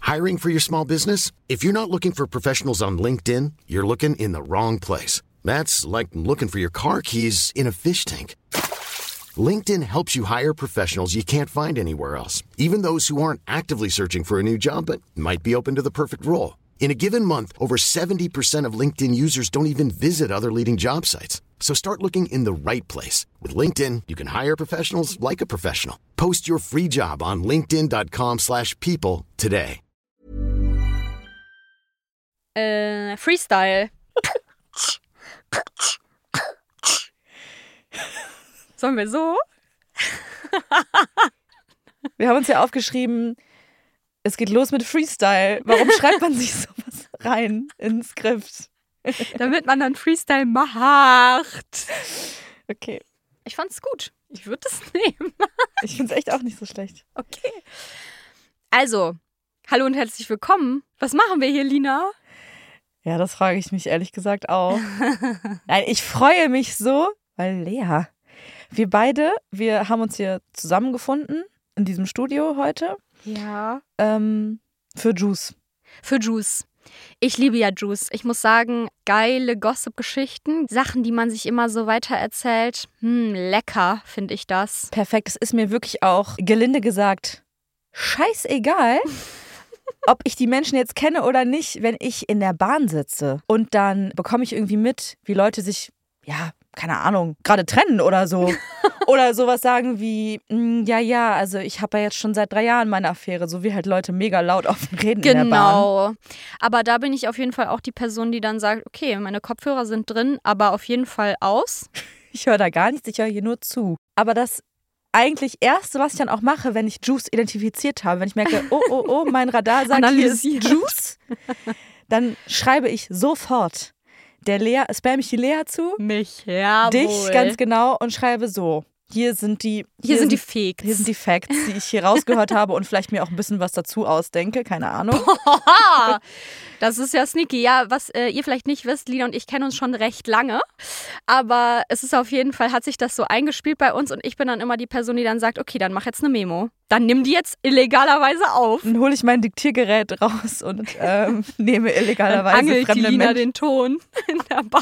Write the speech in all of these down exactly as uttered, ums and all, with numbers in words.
Hiring for your small business? If you're not looking for professionals on LinkedIn, you're looking in the wrong place. That's like looking for your car keys in a fish tank. LinkedIn helps you hire professionals you can't find anywhere else, even those who aren't actively searching for a new job but might be open to the perfect role. In a given month, over seventy percent of LinkedIn users don't even visit other leading job sites. So start looking in the right place. With LinkedIn, you can hire professionals like a professional. Post your free job on linkedin.com slash people today. Äh, Freestyle. Sollen wir so? Wir haben uns ja aufgeschrieben, es geht los mit Freestyle. Warum schreibt man sich sowas rein ins Skript? Damit man dann Freestyle macht. Okay. Ich fand's gut. Ich würde es nehmen. Ich find's echt auch nicht so schlecht. Okay. Also, hallo und herzlich willkommen. Was machen wir hier, Lina? Ja, das frage ich mich ehrlich gesagt auch. Nein, ich freue mich so, weil Lea, wir beide, wir haben uns hier zusammengefunden in diesem Studio heute. Ja. Ähm, für Juice. Für Juice. Ich liebe ja Juice. Ich muss sagen, geile Gossip-Geschichten, Sachen, die man sich immer so weitererzählt. Hm, lecker finde ich das. Perfekt. Es ist mir wirklich auch, gelinde gesagt, scheißegal, ob ich die Menschen jetzt kenne oder nicht, wenn ich in der Bahn sitze. Und dann bekomme ich irgendwie mit, wie Leute sich, ja, keine Ahnung, gerade trennen oder so. Oder sowas sagen wie, ja, ja, also ich habe ja jetzt schon seit drei Jahren meine Affäre, so wie halt Leute mega laut offen reden genau. in der Bahn. Genau. Aber da bin ich auf jeden Fall auch die Person, die dann sagt, okay, meine Kopfhörer sind drin, aber auf jeden Fall aus. Ich höre da gar nichts, ich höre hier nur zu. Aber das eigentlich Erste, was ich dann auch mache, wenn ich Juice identifiziert habe, wenn ich merke, oh, oh, oh, mein Radar sagt, hier ist Juice, dann schreibe ich sofort der Lea, spam ich die Lea zu, mich, jawohl. Dich ganz genau und schreibe so. Hier sind die Hier, hier sind die Fakes. Hier sind die Facts, die ich hier rausgehört habe und vielleicht mir auch ein bisschen was dazu ausdenke, keine Ahnung. Boah, das ist ja sneaky. Ja, was äh, ihr vielleicht nicht wisst, Lina und ich kennen uns schon recht lange, aber es ist auf jeden Fall, hat sich das so eingespielt bei uns und ich bin dann immer die Person, die dann sagt, okay, dann mach jetzt eine Memo. Dann nimm die jetzt illegalerweise auf. Dann hole ich mein Diktiergerät raus und ähm, nehme illegalerweise dann angelt fremde die Lina Menschen. den Ton in der Bahn.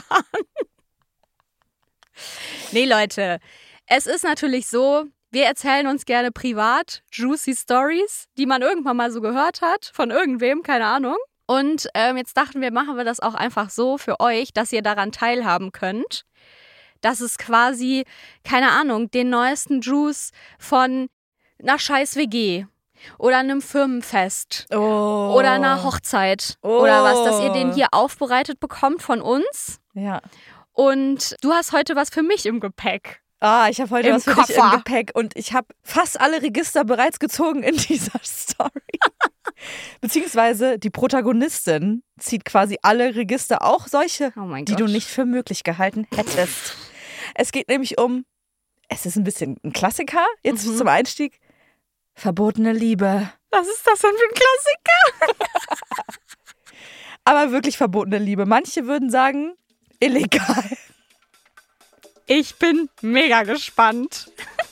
Nee, Leute, es ist natürlich so, wir erzählen uns gerne privat juicy Stories, die man irgendwann mal so gehört hat, von irgendwem, keine Ahnung. Und ähm, jetzt dachten wir, machen wir das auch einfach so für euch, dass ihr daran teilhaben könnt. Dass es quasi, keine Ahnung, den neuesten Juice von einer scheiß W G oder einem Firmenfest oh. oder einer Hochzeit oh. oder was, dass ihr den hier aufbereitet bekommt von uns. Ja. Und du hast heute was für mich im Gepäck. Ah, ich habe heute Im was für Koffer. dich im Gepäck und ich habe fast alle Register bereits gezogen in dieser Story. Beziehungsweise die Protagonistin zieht quasi alle Register, auch solche, oh mein die Gott. du nicht für möglich gehalten hättest. Es geht nämlich um, es ist ein bisschen ein Klassiker, jetzt mhm. zum Einstieg, verbotene Liebe. Was ist das denn für ein Klassiker? Aber wirklich verbotene Liebe. Manche würden sagen, illegal. Ich bin mega gespannt.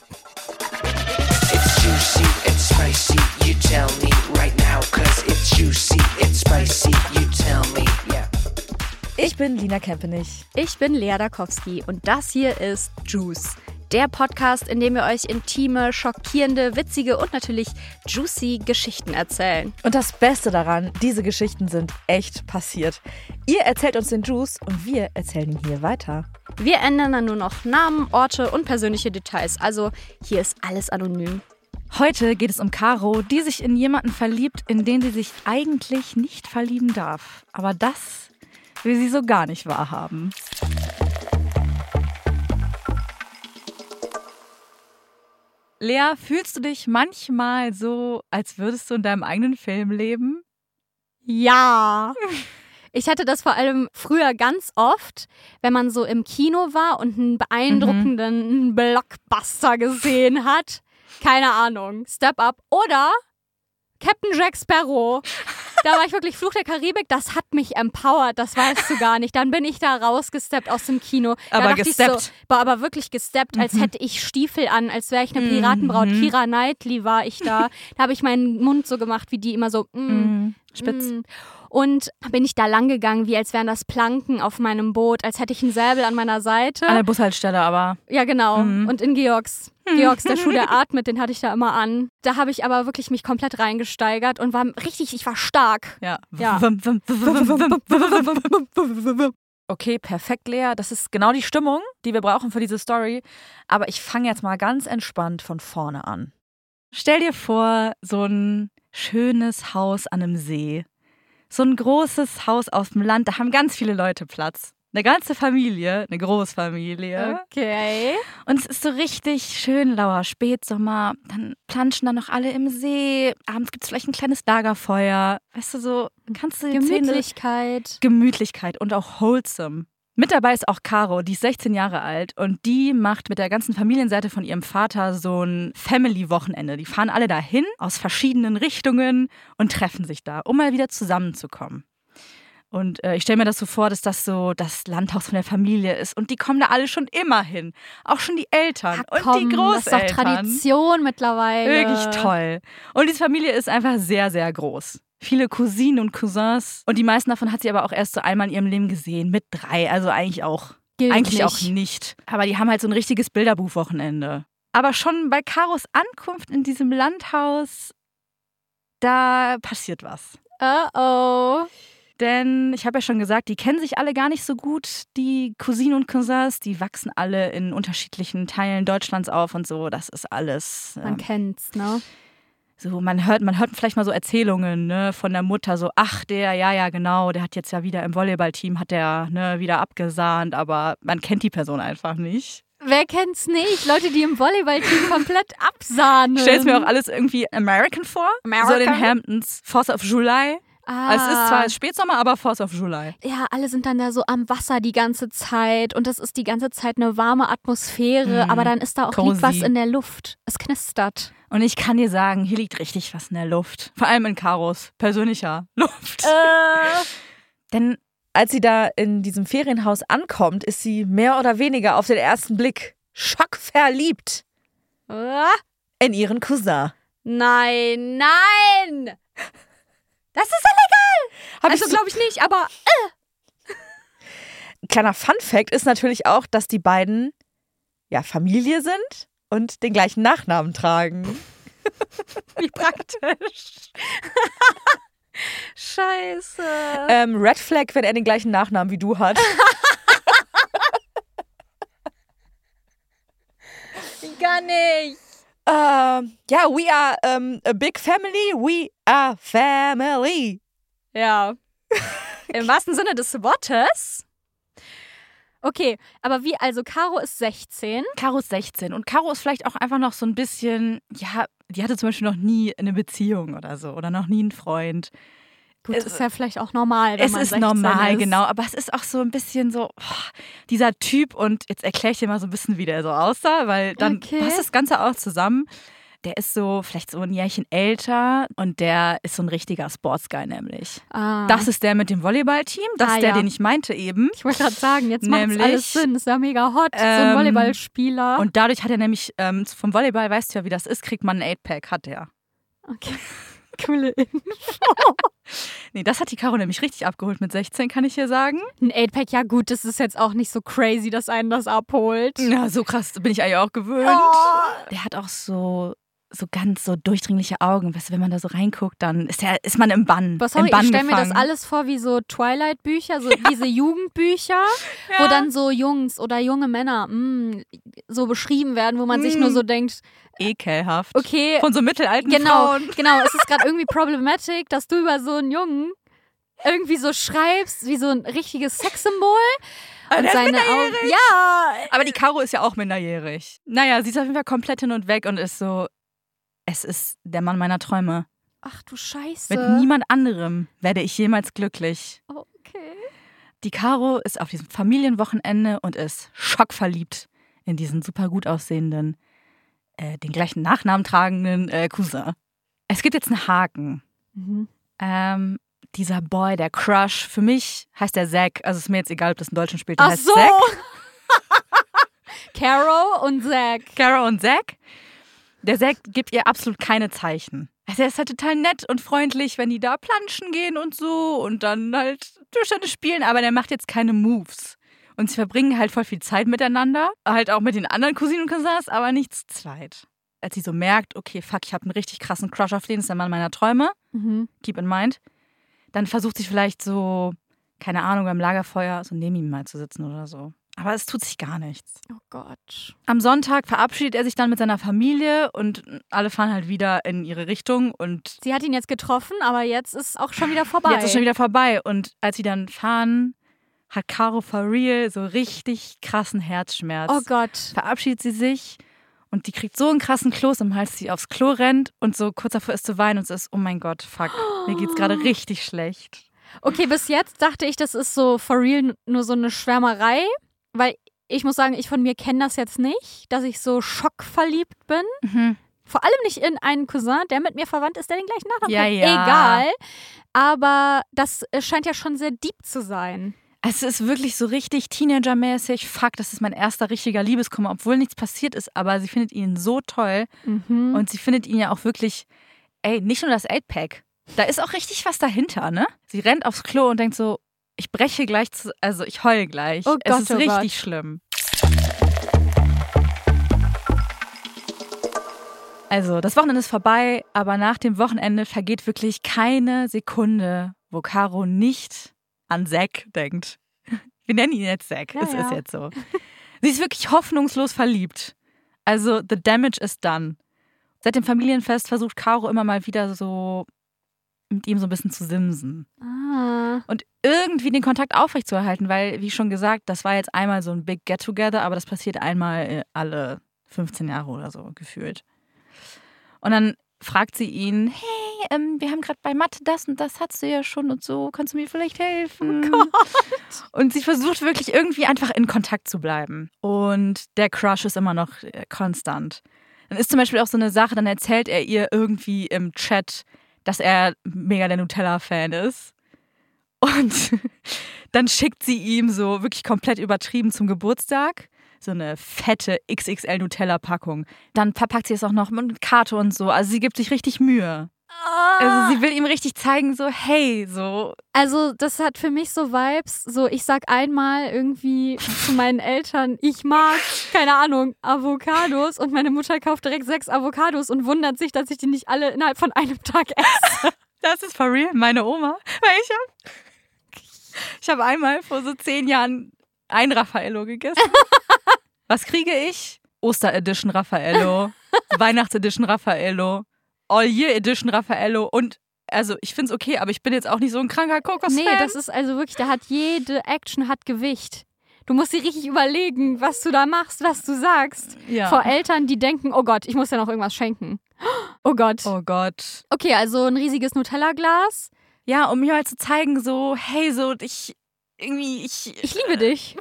It's juicy, it's spicy, you tell me right now, cause it's juicy, it's spicy, you tell me, yeah. Ich bin Lina Kempenich. Ich bin Lea Dakowski und das hier ist Juice. Der Podcast, in dem wir euch intime, schockierende, witzige und natürlich juicy Geschichten erzählen. Und das Beste daran, diese Geschichten sind echt passiert. Ihr erzählt uns den Juice und wir erzählen ihn hier weiter. Wir ändern dann nur noch Namen, Orte und persönliche Details. Also hier ist alles anonym. Heute geht es um Caro, die sich in jemanden verliebt, in den sie sich eigentlich nicht verlieben darf. Aber das will sie so gar nicht wahrhaben. Lea, fühlst du dich manchmal so, als würdest du in deinem eigenen Film leben? Ja. Ich hatte das vor allem früher ganz oft, wenn man so im Kino war und einen beeindruckenden mhm. Blockbuster gesehen hat. Keine Ahnung. Step Up oder Captain Jack Sparrow. Da war ich wirklich Fluch der Karibik, das hat mich empowert, das weißt du gar nicht. Dann bin ich da rausgesteppt aus dem Kino. Da Aber dachte gesteppt. Ich so, war aber wirklich gesteppt, als hätte ich Stiefel an, als wäre ich eine Piratenbraut. Mhm. Keira Knightley war ich da. Da habe ich meinen Mund so gemacht, wie die immer so mm, Mhm. Spitz. mm. Und bin ich da lang gegangen, wie als wären das Planken auf meinem Boot, als hätte ich einen Säbel an meiner Seite. An der Bushaltestelle aber. Ja, genau. Mhm. Und in Georgs. Georgs, der Schuh, der atmet, den hatte ich da immer an. Da habe ich aber wirklich mich komplett reingesteigert und war richtig, ich war stark. Ja. Ja. Okay, perfekt, Lea. Das ist genau die Stimmung, die wir brauchen für diese Story. Aber ich fange jetzt mal ganz entspannt von vorne an. Stell dir vor, so ein schönes Haus an einem See. So ein großes Haus auf dem Land, da haben ganz viele Leute Platz. Eine ganze Familie, eine Großfamilie. Okay. Und es ist so richtig schön lauer Spätsommer. Dann planschen dann noch alle im See. Abends gibt es vielleicht ein kleines Lagerfeuer. Weißt du, so kannst du die Zähne... Gemütlichkeit. Gemütlichkeit und auch wholesome. Mit dabei ist auch Caro, die ist sechzehn Jahre alt und die macht mit der ganzen Familienseite von ihrem Vater so ein Family-Wochenende. Die fahren alle dahin aus verschiedenen Richtungen und treffen sich da, um mal wieder zusammenzukommen. Und äh, ich stelle mir das so vor, dass das so das Landhaus von der Familie ist. Und die kommen da alle schon immer hin. Auch schon die Eltern Ja, und komm, die Großeltern. Das ist doch Tradition mittlerweile. Wirklich toll. Und diese Familie ist einfach sehr, sehr groß. Viele Cousinen und Cousins. Und die meisten davon hat sie aber auch erst so einmal in ihrem Leben gesehen. Mit drei. Also eigentlich auch, Gilt eigentlich nicht. auch nicht. Aber die haben halt so ein richtiges Bilderbuchwochenende. Aber schon bei Karos Ankunft in diesem Landhaus, da passiert was. Oh-oh. Denn ich habe ja schon gesagt, die kennen sich alle gar nicht so gut, die Cousinen und Cousins. Die wachsen alle in unterschiedlichen Teilen Deutschlands auf und so. Das ist alles... Man ähm, kennt's, ne? So, man hört, man hört vielleicht mal so Erzählungen, ne, von der Mutter, so, ach, der, ja, ja, genau, der hat jetzt ja wieder im Volleyballteam, hat der, ne, wieder abgesahnt, aber man kennt die Person einfach nicht. Wer kennt's nicht? Leute, die im Volleyballteam komplett absahnen. Ich stell's mir auch alles irgendwie American vor, American? so den Hamptons, Fourth of July. Ah. Es ist zwar Spätsommer, aber Fourth of July. Ja, alle sind dann da so am Wasser die ganze Zeit und das ist die ganze Zeit eine warme Atmosphäre, Mhm. aber dann ist da auch Cozy. liegt was in der Luft. Es knistert. Und ich kann dir sagen, hier liegt richtig was in der Luft. Vor allem in Karos persönlicher Luft. Äh. Denn als sie da in diesem Ferienhaus ankommt, ist sie mehr oder weniger auf den ersten Blick schockverliebt Ah. in ihren Cousin. Nein, nein! Das ist illegal! Hab Also ich so- glaube ich nicht, aber Kleiner Fun-Fact ist natürlich auch, dass die beiden ja Familie sind und den gleichen Nachnamen tragen. wie praktisch. Scheiße. Ähm, Red Flag, wenn er den gleichen Nachnamen wie du hat. Gar nicht. Ähm, ja, we are um, a big family. We are family. Ja. Im wahrsten Sinne des Wortes. Okay, aber wie, also Caro ist sechzehn. Caro ist sechzehn und Caro ist vielleicht auch einfach noch so ein bisschen, ja, die hatte zum Beispiel noch nie eine Beziehung oder so oder noch nie einen Freund. Gut, Es- ist ja vielleicht auch normal, wenn Es man ist sechzehn normal, ist. genau, aber es ist auch so ein bisschen so, oh, dieser Typ und jetzt erkläre ich dir mal so ein bisschen, wie der so aussah, weil dann Okay. passt das Ganze auch zusammen. Der ist so vielleicht so ein Jährchen älter und der ist so ein richtiger Sportsguy nämlich. Ah. Das ist der mit dem Volleyballteam, das Ah, ist der, ja. den ich meinte eben. Ich wollte gerade sagen, jetzt macht Nämlich, alles Sinn. Ist ja mega hot, so ähm, ein Volleyballspieler. Und dadurch hat er nämlich, ähm, vom Volleyball, weißt du ja, wie das ist, kriegt man ein Eight-Pack, hat er. Okay. Coole Info. Nee, das hat die Caro nämlich richtig abgeholt mit sechzehn, kann ich hier sagen. Ein Eight-Pack, ja gut, das ist jetzt auch nicht so crazy, dass einen das abholt. Ja, so krass bin ich eigentlich auch gewöhnt. Oh. Der hat auch so, so ganz so durchdringliche Augen. Weißt du, wenn man da so reinguckt, dann ist, der, ist man im Bann. Aber sorry, im Bann ich stelle mir das gefangen. alles vor wie so Twilight-Bücher, so diese Jugendbücher, wo dann so Jungs oder junge Männer mh, so beschrieben werden, wo man sich nur so denkt, Ekelhaft. okay, Von so mittelalten genau, Frauen. genau, es ist gerade irgendwie problematic, dass du über so einen Jungen irgendwie so schreibst, wie so ein richtiges Sexsymbol. Aber Und der ist seine Augen. Ja, Aber die Caro ist ja auch minderjährig. Naja, sie ist auf jeden Fall komplett hin und weg und ist so, es ist der Mann meiner Träume. ach du Scheiße. Mit niemand anderem werde ich jemals glücklich. Okay. Die Caro ist auf diesem Familienwochenende und ist schockverliebt in diesen super gut aussehenden, äh, den gleichen Nachnamen tragenden äh, Cousin. Es gibt jetzt einen Haken. Mhm. Ähm, dieser Boy, der Crush, für mich heißt der Zack, also ist mir jetzt egal, ob das in Deutschland spielt, der Ach heißt so. Zack. Caro und Zack. Caro und Zack. Der Zack gibt ihr absolut keine Zeichen. Also er ist halt total nett und freundlich, wenn die da planschen gehen und so und dann halt Tischtennis spielen, aber der macht jetzt keine Moves. Und sie verbringen halt voll viel Zeit miteinander, halt auch mit den anderen Cousinen und Cousins, aber nicht zu zweit. Als sie so merkt, okay, fuck, ich habe einen richtig krassen Crush auf den, das ist der Mann meiner Träume, Mhm. keep in mind, dann versucht sie vielleicht so, keine Ahnung, beim Lagerfeuer so neben ihm mal zu sitzen oder so. Aber es tut sich gar nichts. Oh Gott. Am Sonntag verabschiedet er sich dann mit seiner Familie und alle fahren halt wieder in ihre Richtung und Sie hat ihn jetzt getroffen, aber jetzt ist auch schon wieder vorbei. jetzt ist schon wieder vorbei. Und als sie dann fahren, hat Caro for real so richtig krassen Herzschmerz. Oh Gott. Verabschiedet sie sich und die kriegt so einen krassen Kloß im Hals, dass sie aufs Klo rennt und so kurz davor ist zu weinen und so ist, oh mein Gott, fuck, mir geht's gerade richtig schlecht. Okay, bis jetzt dachte ich, das ist so for real nur so eine Schwärmerei, weil ich muss sagen, ich von mir kenne das jetzt nicht, dass ich so schockverliebt bin. Mhm. Vor allem nicht in einen Cousin, der mit mir verwandt ist, der den gleichen Nachnamen Ja, hat. ja. Egal. Aber das äh, scheint ja schon sehr deep zu sein. Es ist wirklich so richtig Teenager-mäßig. Fuck, das ist mein erster richtiger Liebeskummer, obwohl nichts passiert ist, aber sie findet ihn so toll Mhm. und sie findet ihn ja auch wirklich, ey, nicht nur das Eight-Pack. Da ist auch richtig was dahinter, ne? Sie rennt aufs Klo und denkt so, ich breche gleich, zu, also ich heule gleich. Oh es Gott, ist oh richtig Gott. schlimm. Also, das Wochenende ist vorbei, aber nach dem Wochenende vergeht wirklich keine Sekunde, wo Caro nicht an Zack denkt. Wir nennen ihn jetzt Zack, Ja, es ja. ist jetzt so. Sie ist wirklich hoffnungslos verliebt. Also, the damage is done. Seit dem Familienfest versucht Caro immer mal wieder so mit ihm so ein bisschen zu simsen. Ah. Und irgendwie den Kontakt aufrechtzuerhalten, weil, wie schon gesagt, das war jetzt einmal so ein Big Get-Together, aber das passiert einmal äh, alle fünfzehn Jahre oder so gefühlt. Und dann fragt sie ihn, hey, ähm, wir haben gerade bei Mathe das und das hattest du ja schon und so, kannst du mir vielleicht helfen? Oh Gott. Und sie versucht wirklich irgendwie einfach in Kontakt zu bleiben. Und der Crush ist immer noch äh, konstant. Dann ist zum Beispiel auch so eine Sache, dann erzählt er ihr irgendwie im Chat, dass er mega der Nutella-Fan ist. Und dann schickt sie ihm so wirklich komplett übertrieben zum Geburtstag so eine fette X X L Nutella-Packung. Dann verpackt sie es auch noch mit Karte und so. Also sie gibt sich richtig Mühe. Also sie will ihm richtig zeigen, so hey, so. Also das hat für mich so Vibes, so ich sag einmal irgendwie zu meinen Eltern, ich mag, keine Ahnung, Avocados und meine Mutter kauft direkt sechs Avocados und wundert sich, dass ich die nicht alle innerhalb von einem Tag esse. Das ist for real, meine Oma. Weil ich habe ich hab einmal vor so zehn Jahren ein Raffaello gegessen. Was kriege ich? Oster-Edition Raffaello, Weihnachts-Edition Raffaello, All-Year-Edition Raffaello und also ich finde es okay, aber ich bin jetzt auch nicht so ein kranker Kokos-Fan. Nee, das ist also wirklich, da hat jede Action hat Gewicht. Du musst dir richtig überlegen, was du da machst, was du sagst. Ja. Vor Eltern, die denken, oh Gott, ich muss ja noch irgendwas schenken. Oh Gott. Oh Gott. Okay, also ein riesiges Nutella-Glas. Ja, um mir mal zu zeigen, so, hey, so, ich, irgendwie, ich... Ich liebe dich.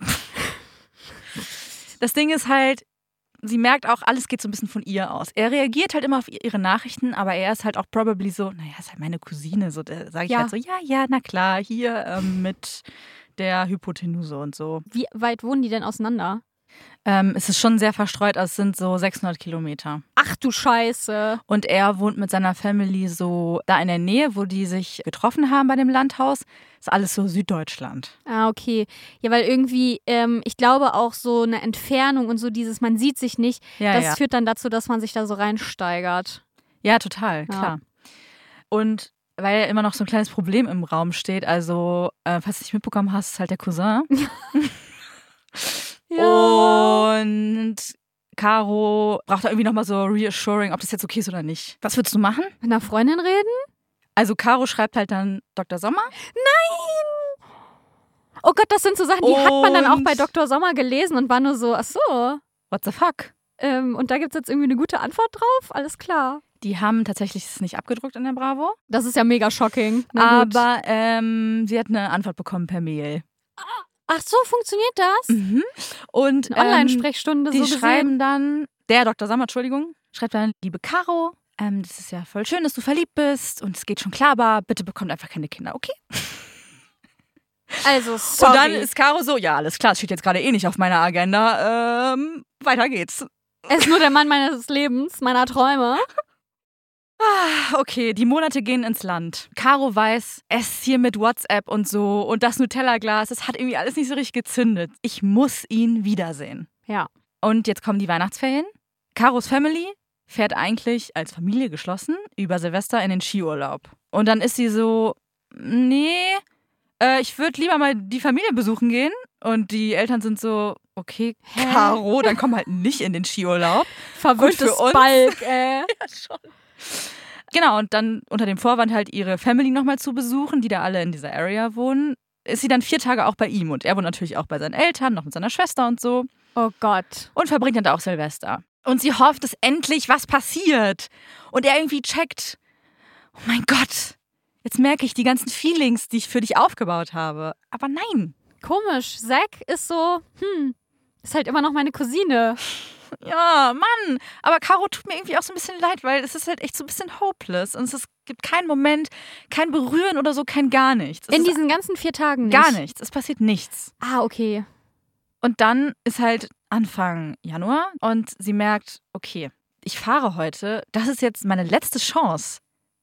Das Ding ist halt, sie merkt auch, alles geht so ein bisschen von ihr aus. Er reagiert halt immer auf ihre Nachrichten, aber er ist halt auch probably so, naja, ist halt meine Cousine, so, da sage ich Ja. halt so, ja, ja, na klar, hier ähm, mit der Hypotenuse und so. Wie weit wohnen die denn auseinander? Ähm, es ist schon sehr verstreut, also es sind so sechshundert Kilometer. Ach du Scheiße. Und er wohnt mit seiner Family so da in der Nähe, wo die sich getroffen haben bei dem Landhaus. Ist alles so Süddeutschland. Ah, okay. Ja, weil irgendwie, ähm, ich glaube auch so eine Entfernung und so dieses, man sieht sich nicht, Ja, das ja. führt dann dazu, dass man sich da so reinsteigert. Ja, total, Ja. klar. Und weil ja immer noch so ein kleines Problem im Raum steht, also, äh, falls du nicht mitbekommen hast, ist halt der Cousin. Und Caro braucht da irgendwie nochmal so Reassuring, ob das jetzt okay ist oder nicht. Was würdest du machen? Mit einer Freundin reden? Also Caro schreibt halt dann Doktor Sommer. Nein! Oh Gott, das sind so Sachen, die hat man dann auch Und- bei Doktor Sommer gelesen und war nur so, ach so. What the fuck? Ähm, und da gibt es jetzt irgendwie eine gute Antwort drauf? Alles klar. Die haben tatsächlich es nicht abgedruckt in der Bravo. Das ist ja mega shocking. Na gut. Aber ähm, sie hat eine Antwort bekommen per Mail. Ach so, funktioniert das? Mhm. Und Eine Online-Sprechstunde die so gesehen. schreiben dann, der Doktor Sommer, Entschuldigung, schreibt dann, liebe Caro, ähm, das ist ja voll schön, dass du verliebt bist und es geht schon klar, aber bitte bekommt einfach keine Kinder, okay? Also, sorry. Und dann ist Caro so, ja, alles klar, das steht jetzt gerade eh nicht auf meiner Agenda, ähm, weiter geht's. Er ist nur der Mann meines Lebens, meiner Träume. Ah, okay, die Monate gehen ins Land. Caro weiß, es hier mit WhatsApp und so und das Nutella-Glas, das hat irgendwie alles nicht so richtig gezündet. Ich muss ihn wiedersehen. Ja. Und jetzt kommen die Weihnachtsferien. Caros Family fährt eigentlich als Familie geschlossen über Silvester in den Skiurlaub. Und dann ist sie so, nee, äh, ich würde lieber mal die Familie besuchen gehen. Und die Eltern sind so, okay, Hä? Caro, dann komm halt nicht in den Skiurlaub. Verwirrtes Gut für uns. Balk, äh. Ja, schon. Genau, und dann unter dem Vorwand halt ihre Family nochmal zu besuchen, die da alle in dieser Area wohnen, ist sie dann vier Tage auch bei ihm. Und er wohnt natürlich auch bei seinen Eltern, noch mit seiner Schwester und so. Oh Gott. Und verbringt dann da auch Silvester. Und sie hofft, dass endlich was passiert. Und er irgendwie checkt, oh mein Gott, jetzt merke ich die ganzen Feelings, die ich für dich aufgebaut habe. Aber nein. Komisch. Zack ist so, hm, ist halt immer noch meine Cousine. Ja, Mann. Aber Caro tut mir irgendwie auch so ein bisschen leid, weil es ist halt echt so ein bisschen hopeless. Und es ist, gibt keinen Moment, kein Berühren oder so, kein gar nichts. Es In ist diesen ganzen vier Tagen nicht? gar nichts. Es passiert nichts. Ah, okay. Und dann ist halt Anfang Januar und sie merkt, okay, ich fahre heute, das ist jetzt meine letzte Chance.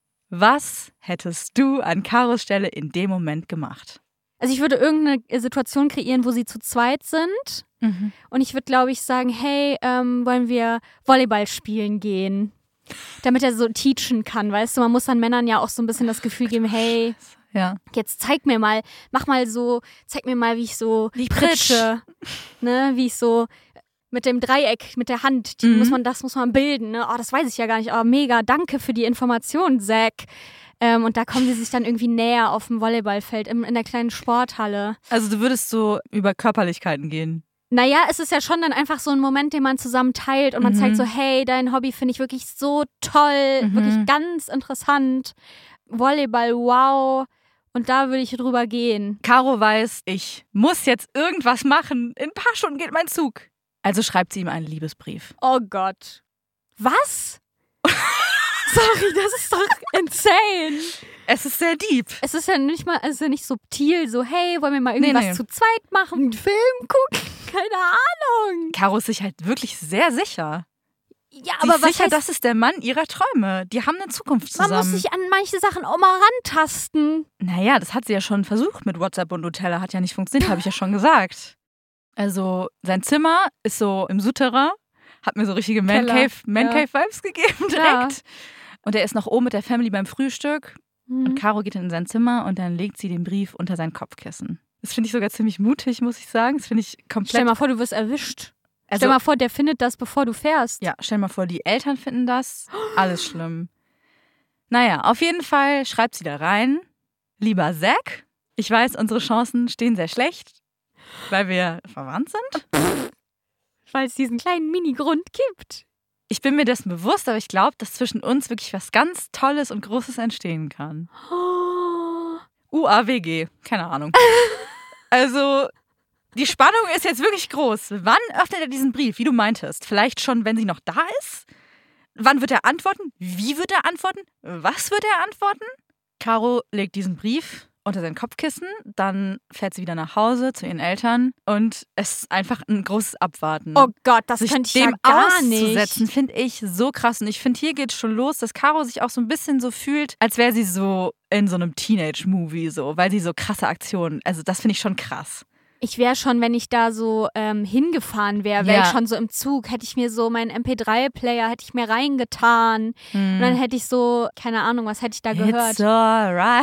Was hättest du an Caros Stelle in dem Moment gemacht? Also ich würde irgendeine Situation kreieren, wo sie zu zweit sind. Mhm. Und ich würde, glaube ich, sagen, hey, ähm, wollen wir Volleyball spielen gehen? Damit er so teachen kann, weißt du? Man muss dann Männern ja auch so ein bisschen das Gefühl geben, hey, Ja. jetzt zeig mir mal, mach mal so, zeig mir mal, wie ich so Wie ich pritsche. Ne, wie ich so mit dem Dreieck, mit der Hand, die Mhm. muss man, das muss man bilden. Ne? Oh, das weiß ich ja gar nicht. Aber mega, danke für die Information, Zack. Ähm, und da kommen sie sich dann irgendwie näher auf dem Volleyballfeld im, in der kleinen Sporthalle. Also du würdest so über Körperlichkeiten gehen. Naja, es ist ja schon dann einfach so ein Moment, den man zusammen teilt und man Mhm. zeigt so, hey, dein Hobby finde ich wirklich so toll, Mhm. wirklich ganz interessant. Volleyball, wow. Und da würde ich drüber gehen. Caro weiß, ich muss jetzt irgendwas machen. In ein paar Stunden geht mein Zug. Also schreibt sie ihm einen Liebesbrief. Oh Gott. Was? Sorry, das ist doch insane. Es ist sehr deep. Es ist ja nicht mal, es ist ja nicht subtil, so, hey, wollen wir mal irgendwas Nee, nee. zu zweit machen? Einen Film gucken? Keine Ahnung. Caro ist sich halt wirklich sehr sicher. Ja, Sie aber ist was sicher, heißt, das ist der Mann ihrer Träume. Die haben eine Zukunft zusammen. man muss sich an manche Sachen auch mal rantasten. Naja, das hat sie ja schon versucht mit WhatsApp und Nutella. Hat ja nicht funktioniert, habe ich ja schon gesagt. Also sein Zimmer ist so im Souterrain. Hat mir so richtige Keller, Man-Cave- ja. Man-Cave-Vibes gegeben direkt. Ja. Und er ist noch oben mit der Family beim Frühstück. Und Mhm. Caro geht dann in sein Zimmer und dann legt sie den Brief unter sein Kopfkissen. Das finde ich sogar ziemlich mutig, muss ich sagen. Das finde ich komplett... Stell mal vor, du wirst erwischt. also, Stell mal vor, der findet das, bevor du fährst. Ja, stell mal vor, die Eltern finden das. Alles schlimm. Naja, auf jeden Fall schreibt sie da rein. Lieber Zack, ich weiß, unsere Chancen stehen sehr schlecht, weil wir verwandt sind. Weil es diesen kleinen Mini-Grund gibt. Ich bin mir dessen bewusst, aber ich glaube, dass zwischen uns wirklich was ganz Tolles und Großes entstehen kann. Oh. U A W G, keine Ahnung. Also, die Spannung ist jetzt wirklich groß. Wann öffnet er diesen Brief, wie du meintest? Vielleicht schon, wenn sie noch da ist? Wann wird er antworten? Wie wird er antworten? Was wird er antworten? Caro legt diesen Brief unter sein Kopfkissen, dann fährt sie wieder nach Hause zu ihren Eltern und es ist einfach ein großes Abwarten. Oh Gott, das sich könnte ich dem ja gar nicht. auszusetzen, finde ich so krass. Und ich finde, hier geht schon los, dass Caro sich auch so ein bisschen so fühlt, als wäre sie so in so einem Teenage-Movie, so, weil sie so krasse Aktionen, also das finde ich schon krass. Ich wäre schon, wenn ich da so ähm, hingefahren wäre, wäre Ja. ich schon so im Zug, hätte ich mir so meinen M P drei Player, hätte ich mir reingetan. Und dann hätte ich so, keine Ahnung, was hätte ich da gehört? It's alright.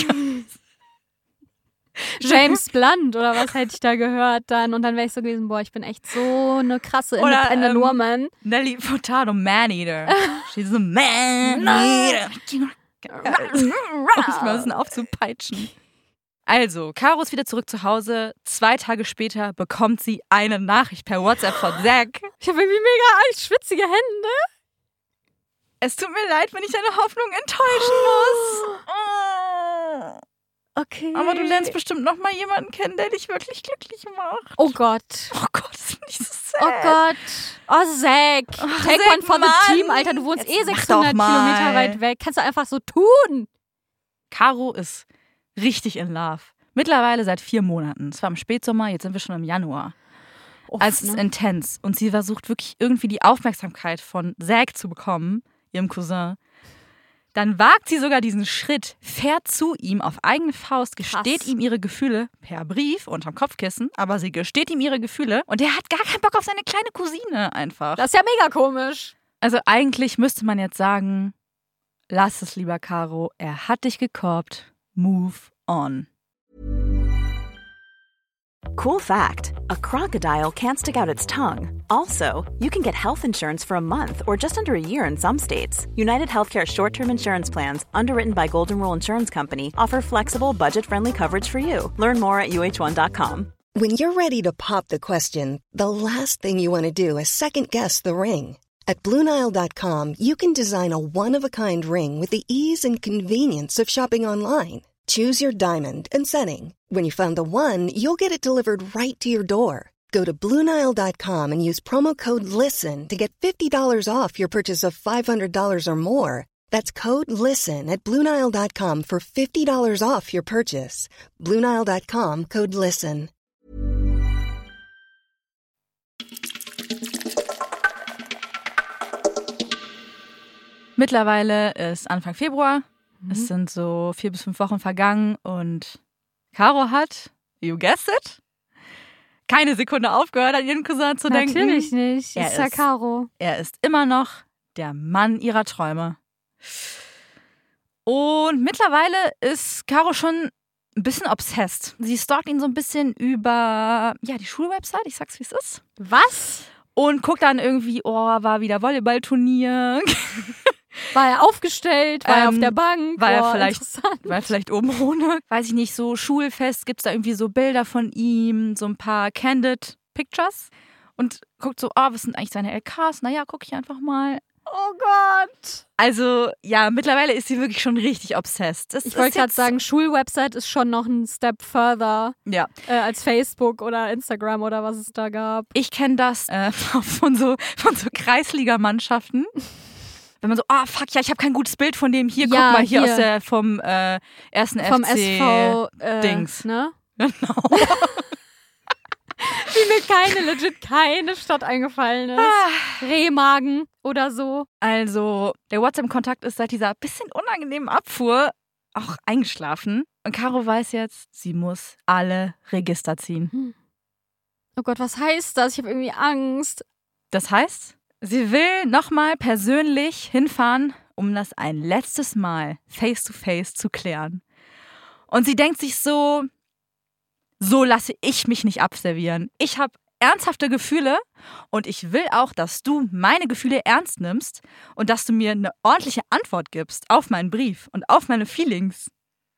James Blunt oder was hätte ich da gehört dann? Und dann wäre ich so gewesen, boah, ich bin echt so eine krasse Oder, Independent ähm, Woman. Nelly Furtado, Man-Eater. She's a Man-Eater. Um es mal ein bisschen aufzupeitschen. Also, Caro ist wieder zurück zu Hause. Zwei Tage später bekommt sie eine Nachricht per WhatsApp von Zack. Ich habe irgendwie mega Angst, schwitzige Hände. Es tut mir leid, wenn ich deine Hoffnung enttäuschen muss. Oh. Okay. Aber du lernst bestimmt noch mal jemanden kennen, der dich wirklich glücklich macht. Oh Gott. Oh Gott, das finde ich so Oh Gott. Oh, Zack. Take Zack, one for Mann. the team, Alter. Du wohnst Jetzt eh mach sechshundert doch mal. Kilometer weit weg. Kannst du einfach so tun. Caro ist richtig in love. Mittlerweile seit vier Monaten. Es war im Spätsommer, jetzt sind wir schon im Januar. Uff, Also es ist ne? intens. Und sie versucht wirklich irgendwie die Aufmerksamkeit von Zack zu bekommen, ihrem Cousin. Dann wagt sie sogar diesen Schritt, fährt zu ihm auf eigene Faust, gesteht Krass. ihm ihre Gefühle per Brief unterm Kopfkissen, aber sie gesteht ihm ihre Gefühle und er hat gar keinen Bock auf seine kleine Cousine einfach. Das ist ja mega komisch. Also eigentlich müsste man jetzt sagen, lass es lieber, Caro, er hat dich gekorbt, move on. Cool fact, a crocodile can't stick out its tongue. Also, you can get health insurance for a month or just under a year in some states. United Healthcare short-term insurance plans, underwritten by Golden Rule Insurance Company, offer flexible, budget-friendly coverage for you. Learn more at U H one dot com. When you're ready to pop the question, the last thing you want to do is second-guess the ring. At Blue Nile dot com, you can design a one-of-a-kind ring with the ease and convenience of shopping online. Choose your diamond and setting. When you find the one, you'll get it delivered right to your door. Go to Blue Nile dot com and use promo code LISTEN to get fifty dollars off your purchase of five hundred dollars or more. That's code LISTEN at Blue Nile dot com for fifty dollars off your purchase. Blue Nile dot com, code LISTEN. Mittlerweile ist Anfang Februar. Es sind so vier bis fünf Wochen vergangen und Caro hat, you guessed it, keine Sekunde aufgehört, an ihren Cousin zu denken. Natürlich nicht. Er Ist ja ist- Caro. Er ist immer noch der Mann ihrer Träume. Und mittlerweile ist Caro schon ein bisschen obsessed. Sie stalkt ihn so ein bisschen über ja, die Schulwebsite, ich sag's wie es ist. Was? Und guckt dann irgendwie, oh, war wieder Volleyballturnier. War er aufgestellt? War er Ähm, auf der Bank? war er Boah, vielleicht- interessant. War vielleicht oben ohne. Weiß ich nicht, so Schulfest, gibt's da irgendwie so Bilder von ihm, so ein paar Candid Pictures. Und guckt so, oh, was sind eigentlich seine L Ks? Naja, guck ich einfach mal. Oh Gott. Also, ja, mittlerweile ist sie wirklich schon richtig obsessed. Das Ich ist wollte gerade jetzt- sagen, Schulwebsite ist schon noch ein Step further Ja, äh, als Facebook oder Instagram oder was es da gab. ich kenne das äh, von so, von so Kreisligamannschaften. Wenn man so, ah, fuck, ja, ich habe kein gutes Bild von dem. Hier, Ja, guck mal, hier, hier. aus der, vom äh, ersten Vom F C. S V äh, Dings. Ne? Genau. Wie mir keine, legit keine Stadt eingefallen ist. Ah. Remagen oder so. Also, der WhatsApp-Kontakt ist seit dieser bisschen unangenehmen Abfuhr auch eingeschlafen. Und Caro weiß jetzt, sie muss alle Register ziehen. Oh Gott, was heißt das? Ich habe irgendwie Angst. Das heißt, sie will nochmal persönlich hinfahren, um das ein letztes Mal face-to-face zu klären. Und sie denkt sich so, so lasse ich mich nicht abservieren. Ich habe ernsthafte Gefühle und ich will auch, dass du meine Gefühle ernst nimmst und dass du mir eine ordentliche Antwort gibst auf meinen Brief und auf meine Feelings.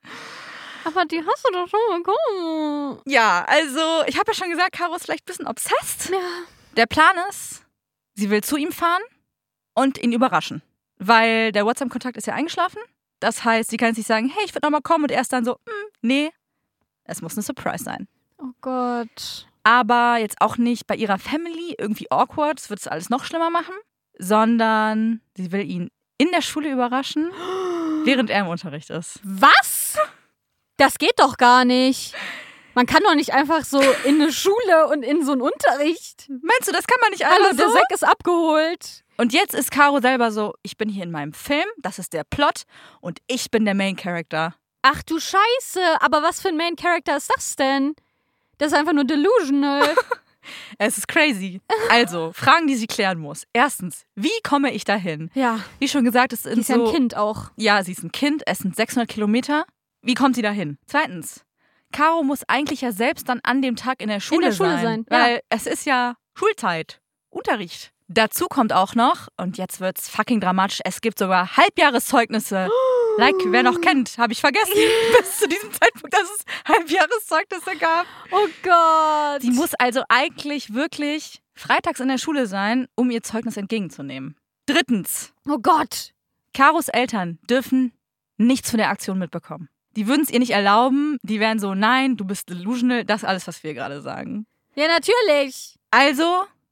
Aber die hast du doch schon bekommen. Ja, also ich habe ja schon gesagt, Caro ist vielleicht ein bisschen obsessed. Ja. Der Plan ist, sie will zu ihm fahren und ihn überraschen. Weil der WhatsApp-Kontakt ist ja eingeschlafen. Das heißt, sie kann jetzt nicht sagen, hey, ich würde nochmal kommen und er ist dann so, hm, nee, es muss eine Surprise sein. Oh Gott. Aber jetzt auch nicht bei ihrer Family irgendwie awkward, das wird es alles noch schlimmer machen, sondern sie will ihn in der Schule überraschen, während er im Unterricht ist. Was? Das geht doch gar nicht. Man kann doch nicht einfach so in eine Schule und in so einen Unterricht. Meinst du, das kann man nicht einfach Hallo, der so? Sack ist abgeholt. Und jetzt ist Caro selber so, ich bin hier in meinem Film, das ist der Plot und ich bin der Main Character. Ach du Scheiße, aber was für ein Main Character ist das denn? Das ist einfach nur delusional. Es ist crazy. Also, Fragen, die sie klären muss. Erstens, wie komme ich dahin? Ja, Wie schon gesagt, es sind die ist ja so... ein Kind auch. Ja, sie ist ein Kind, es sind sechshundert Kilometer. Wie kommt sie dahin? Zweitens, Caro muss eigentlich ja selbst dann an dem Tag in der Schule, der Schule sein. sein, ja. Weil es ist ja Schulzeit, Unterricht. Dazu kommt auch noch, und jetzt wird's fucking dramatisch, es gibt sogar Halbjahreszeugnisse. Like, wer noch kennt, habe ich vergessen, bis zu diesem Zeitpunkt, dass es Halbjahreszeugnisse gab. Oh Gott. Sie muss also eigentlich wirklich freitags in der Schule sein, um ihr Zeugnis entgegenzunehmen. Drittens, Oh Gott. Caros Eltern dürfen nichts von der Aktion mitbekommen. Die würden es ihr nicht erlauben. Die wären so, nein, du bist delusional, das ist alles, was wir gerade sagen. Ja, natürlich. Also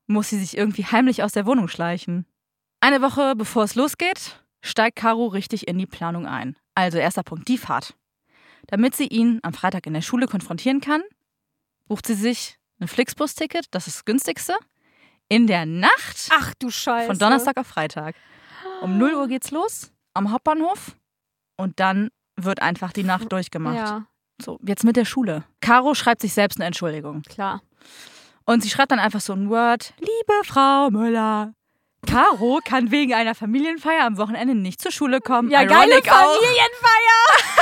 muss sie sich irgendwie heimlich aus der Wohnung schleichen. Eine Woche bevor es losgeht, steigt Caro richtig in die Planung ein. Also erster Punkt, die Fahrt. Damit sie ihn am Freitag in der Schule konfrontieren kann, bucht sie sich ein Flixbus-Ticket, das ist das günstigste, in der Nacht Ach du Scheiße. von Donnerstag auf Freitag. Um null Uhr geht's los am Hauptbahnhof und dann wird einfach die Nacht durchgemacht. Ja, So, jetzt mit der Schule. Caro schreibt sich selbst eine Entschuldigung. klar. Und sie schreibt dann einfach so ein Word. Liebe Frau Müller, Caro kann wegen einer Familienfeier am Wochenende nicht zur Schule kommen. Ja, geile Ironic auch. Familienfeier.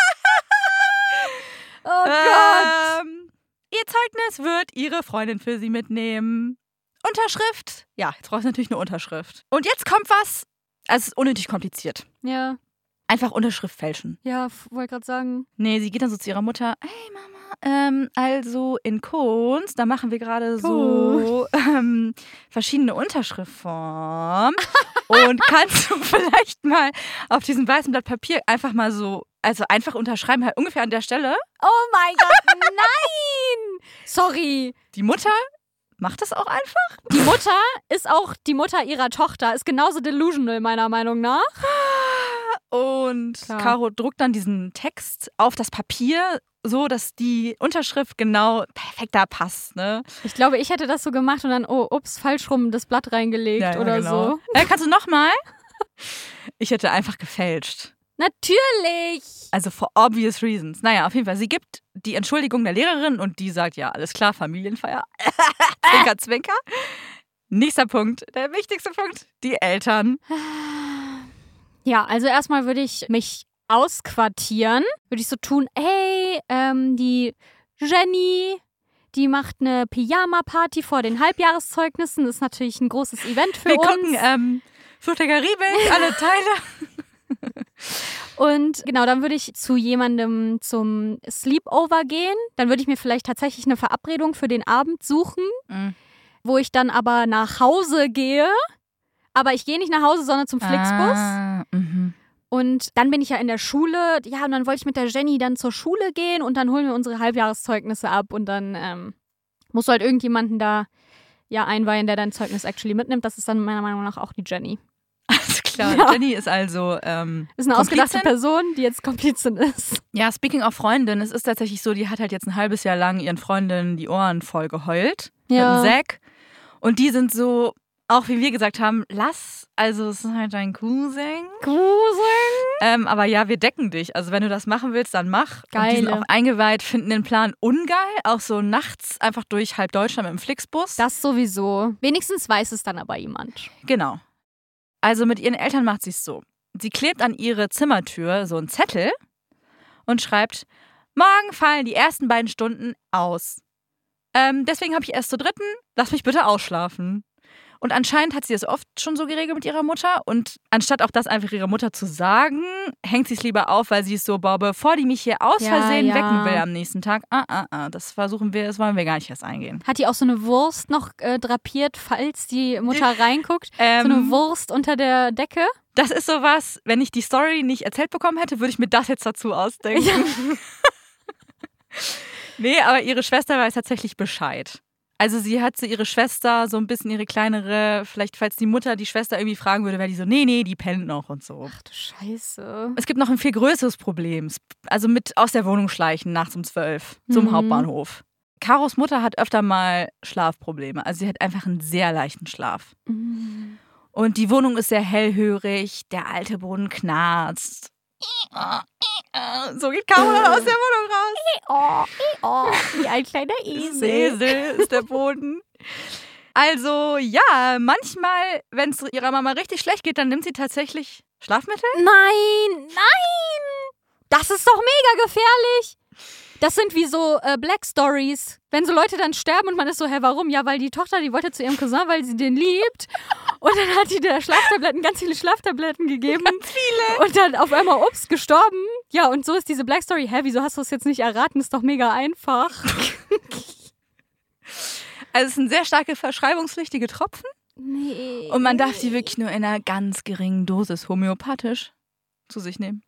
Oh Gott. Ähm, ihr Zeugnis wird ihre Freundin für sie mitnehmen. Unterschrift? Ja, jetzt brauchst du natürlich eine Unterschrift. Und jetzt kommt was. Also es ist unnötig kompliziert. Ja, Einfach Unterschrift fälschen. ja, wollte gerade sagen. Nee, sie geht dann so zu ihrer Mutter. Hey Mama, ähm, also in Kunst, da machen wir gerade so ähm, verschiedene Unterschriftformen. Und kannst du vielleicht mal auf diesem weißen Blatt Papier einfach mal so, also einfach unterschreiben, halt ungefähr an der Stelle. Oh mein Gott, nein! Sorry. Die Mutter macht das auch einfach. Die Mutter ist auch die Mutter ihrer Tochter, ist genauso delusional, meiner Meinung nach. Und Klar. Caro druckt dann diesen Text auf das Papier, so dass die Unterschrift genau perfekt da passt. Ne? Ich glaube, ich hätte das so gemacht und dann, oh, ups, falsch rum das Blatt reingelegt Ja, ja, oder genau. so. Äh, kannst du nochmal? Ich hätte einfach gefälscht. Natürlich. Also for obvious reasons. Naja, auf jeden Fall. Sie gibt die Entschuldigung der Lehrerin und die sagt, ja, alles klar, Familienfeier. Zwinker, zwinker. Nächster Punkt, der wichtigste Punkt, die Eltern. Ja, also erstmal würde ich mich ausquartieren. Würde ich so tun, hey, ähm, die Jenny, die macht eine Pyjama-Party vor den Halbjahreszeugnissen. Das ist natürlich ein großes Event für Wir uns. gucken ähm, Fluch der Karibik, alle Teile. Und genau, dann würde ich zu jemandem zum Sleepover gehen. Dann würde ich mir vielleicht tatsächlich eine Verabredung für den Abend suchen, Mhm. wo ich dann aber nach Hause gehe. Aber ich gehe nicht nach Hause, sondern zum Flixbus. Ah, mhm. Und dann bin ich ja in der Schule. Ja, und dann wollte ich mit der Jenny dann zur Schule gehen und dann holen wir unsere Halbjahreszeugnisse ab. Und dann ähm, musst du halt irgendjemanden da ja einweihen, der dein Zeugnis actually mitnimmt. Das ist dann meiner Meinung nach auch die Jenny. Alles klar. Ja. Jenny ist also ähm, Ist eine ausgedachte Komplizin? Person, die jetzt Komplizin ist. Ja, speaking of Freundin, es ist tatsächlich so, die hat halt jetzt ein halbes Jahr lang ihren Freundinnen die Ohren voll geheult. Ja. Mit dem Zack. Und die sind so, auch wie wir gesagt haben, lass, also es ist halt dein Cousin. Cousin. Ähm, aber ja, wir decken dich. Also wenn du das machen willst, dann mach. Und die sind Geile. auch eingeweiht, finden den Plan ungeil. Auch so nachts einfach durch halb Deutschland mit dem Flixbus. Das sowieso. Wenigstens weiß es dann aber jemand. Genau. Also mit ihren Eltern macht sie es so. Sie klebt an ihre Zimmertür so einen Zettel und schreibt, morgen fallen die ersten beiden Stunden aus. Ähm, deswegen habe ich erst zur dritten, lass mich bitte ausschlafen. Und anscheinend hat sie das oft schon so geregelt mit ihrer Mutter. Und anstatt auch das einfach ihrer Mutter zu sagen, hängt sie es lieber auf, weil sie es so, boah, bevor die mich hier aus Ja, Versehen ja. wecken will am nächsten Tag. Ah, ah, ah, das versuchen wir, das wollen wir gar nicht erst eingehen. Hat die auch so eine Wurst noch äh, drapiert, falls die Mutter reinguckt? Ähm, So eine Wurst unter der Decke? Das ist sowas, wenn ich die Story nicht erzählt bekommen hätte, würde ich mir das jetzt dazu ausdenken. Ja. Nee, aber ihre Schwester weiß tatsächlich Bescheid. Also sie hat so ihre Schwester, so ein bisschen ihre kleinere, vielleicht falls die Mutter die Schwester irgendwie fragen würde, wäre die so, nee, nee, die pennt noch und so. Ach du Scheiße. Es gibt noch ein viel größeres Problem. Also mit aus der Wohnung schleichen nachts um zwölf zum Mhm. Hauptbahnhof. Karos Mutter hat öfter mal Schlafprobleme. Also sie hat einfach einen sehr leichten Schlaf. Mhm. Und die Wohnung ist sehr hellhörig, der alte Boden knarzt. So geht Caro dann aus der Wohnung raus. Oh, oh, wie ein kleiner Esel. Esel ist der Boden. Also ja, manchmal, wenn es ihrer Mama richtig schlecht geht, dann nimmt sie tatsächlich Schlafmittel. Nein, nein. Das ist doch mega gefährlich. Das sind wie so äh, Black Stories. Wenn so Leute dann sterben und man ist so, hä, warum? Ja, weil die Tochter, die wollte zu ihrem Cousin, weil sie den liebt. Und dann hat die der Schlaftabletten, ganz viele Schlaftabletten gegeben. Ganz viele. Und dann auf einmal, ups, gestorben. Ja, und so ist diese Black Story. Hä, wieso hast du das jetzt nicht erraten? Ist doch mega einfach. Also es sind sehr starke verschreibungspflichtige Tropfen. Nee. Und man darf die wirklich nur in einer ganz geringen Dosis homöopathisch zu sich nehmen.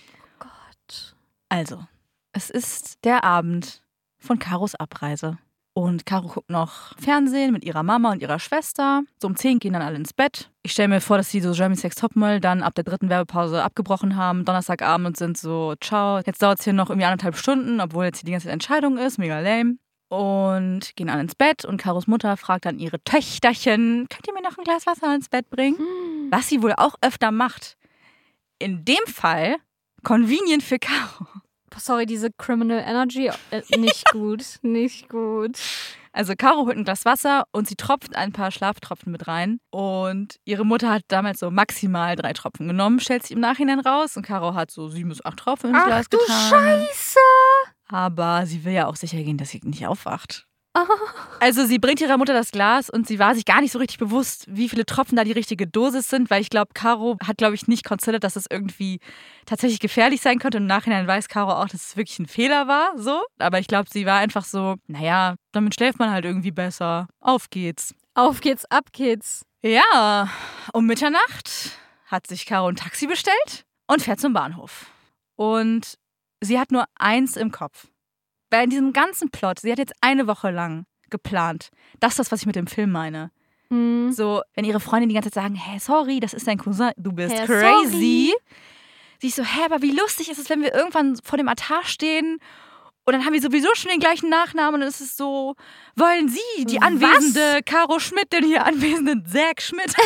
Gott. Also, es ist der Abend von Karos Abreise. Und Caro guckt noch Fernsehen mit ihrer Mama und ihrer Schwester. So um zehn gehen dann alle ins Bett. Ich stelle mir vor, dass sie so Germany's Next Topmodel dann ab der dritten Werbepause abgebrochen haben, Donnerstagabend und sind so, ciao, jetzt dauert es hier noch irgendwie anderthalb Stunden, obwohl jetzt hier die ganze Entscheidung ist, mega lame. Und gehen alle ins Bett und Caros Mutter fragt dann ihre Töchterchen, könnt ihr mir noch ein Glas Wasser ins Bett bringen? Hm. Was sie wohl auch öfter macht. In dem Fall convenient für Caro. Sorry, diese Criminal Energy, äh, nicht gut, nicht gut. Also Caro holt ein Glas Wasser und sie tropft ein paar Schlaftropfen mit rein. Und ihre Mutter hat damals so maximal drei Tropfen genommen, stellt sich im Nachhinein raus. Und Caro hat so sieben bis acht Tropfen ins Ach, Glas du getan. Scheiße! Aber sie will ja auch sicher gehen, dass sie nicht aufwacht. Oh. Also sie bringt ihrer Mutter das Glas und sie war sich gar nicht so richtig bewusst, wie viele Tropfen da die richtige Dosis sind, weil ich glaube, Caro hat, glaube ich, nicht considered, dass es irgendwie tatsächlich gefährlich sein könnte. Und im Nachhinein weiß Caro auch, dass es wirklich ein Fehler war, so. Aber ich glaube, sie war einfach so, naja, damit schläft man halt irgendwie besser. Auf geht's. Auf geht's, ab geht's. Ja, um Mitternacht hat sich Caro ein Taxi bestellt und fährt zum Bahnhof. Und sie hat nur eins im Kopf. Weil in diesem ganzen Plot, sie hat jetzt eine Woche lang geplant. Das ist das, was ich mit dem Film meine. Hm. So, wenn ihre Freunde die ganze Zeit sagen, hey, sorry, das ist dein Cousin, du bist Hey, crazy. sorry. Sie ist so, hä, aber wie lustig ist es, wenn wir irgendwann vor dem Altar stehen und dann haben wir sowieso schon den gleichen Nachnamen und dann ist es so, wollen Sie, die Was? anwesende Caro Schmidt, den hier anwesenden Zack Schmidt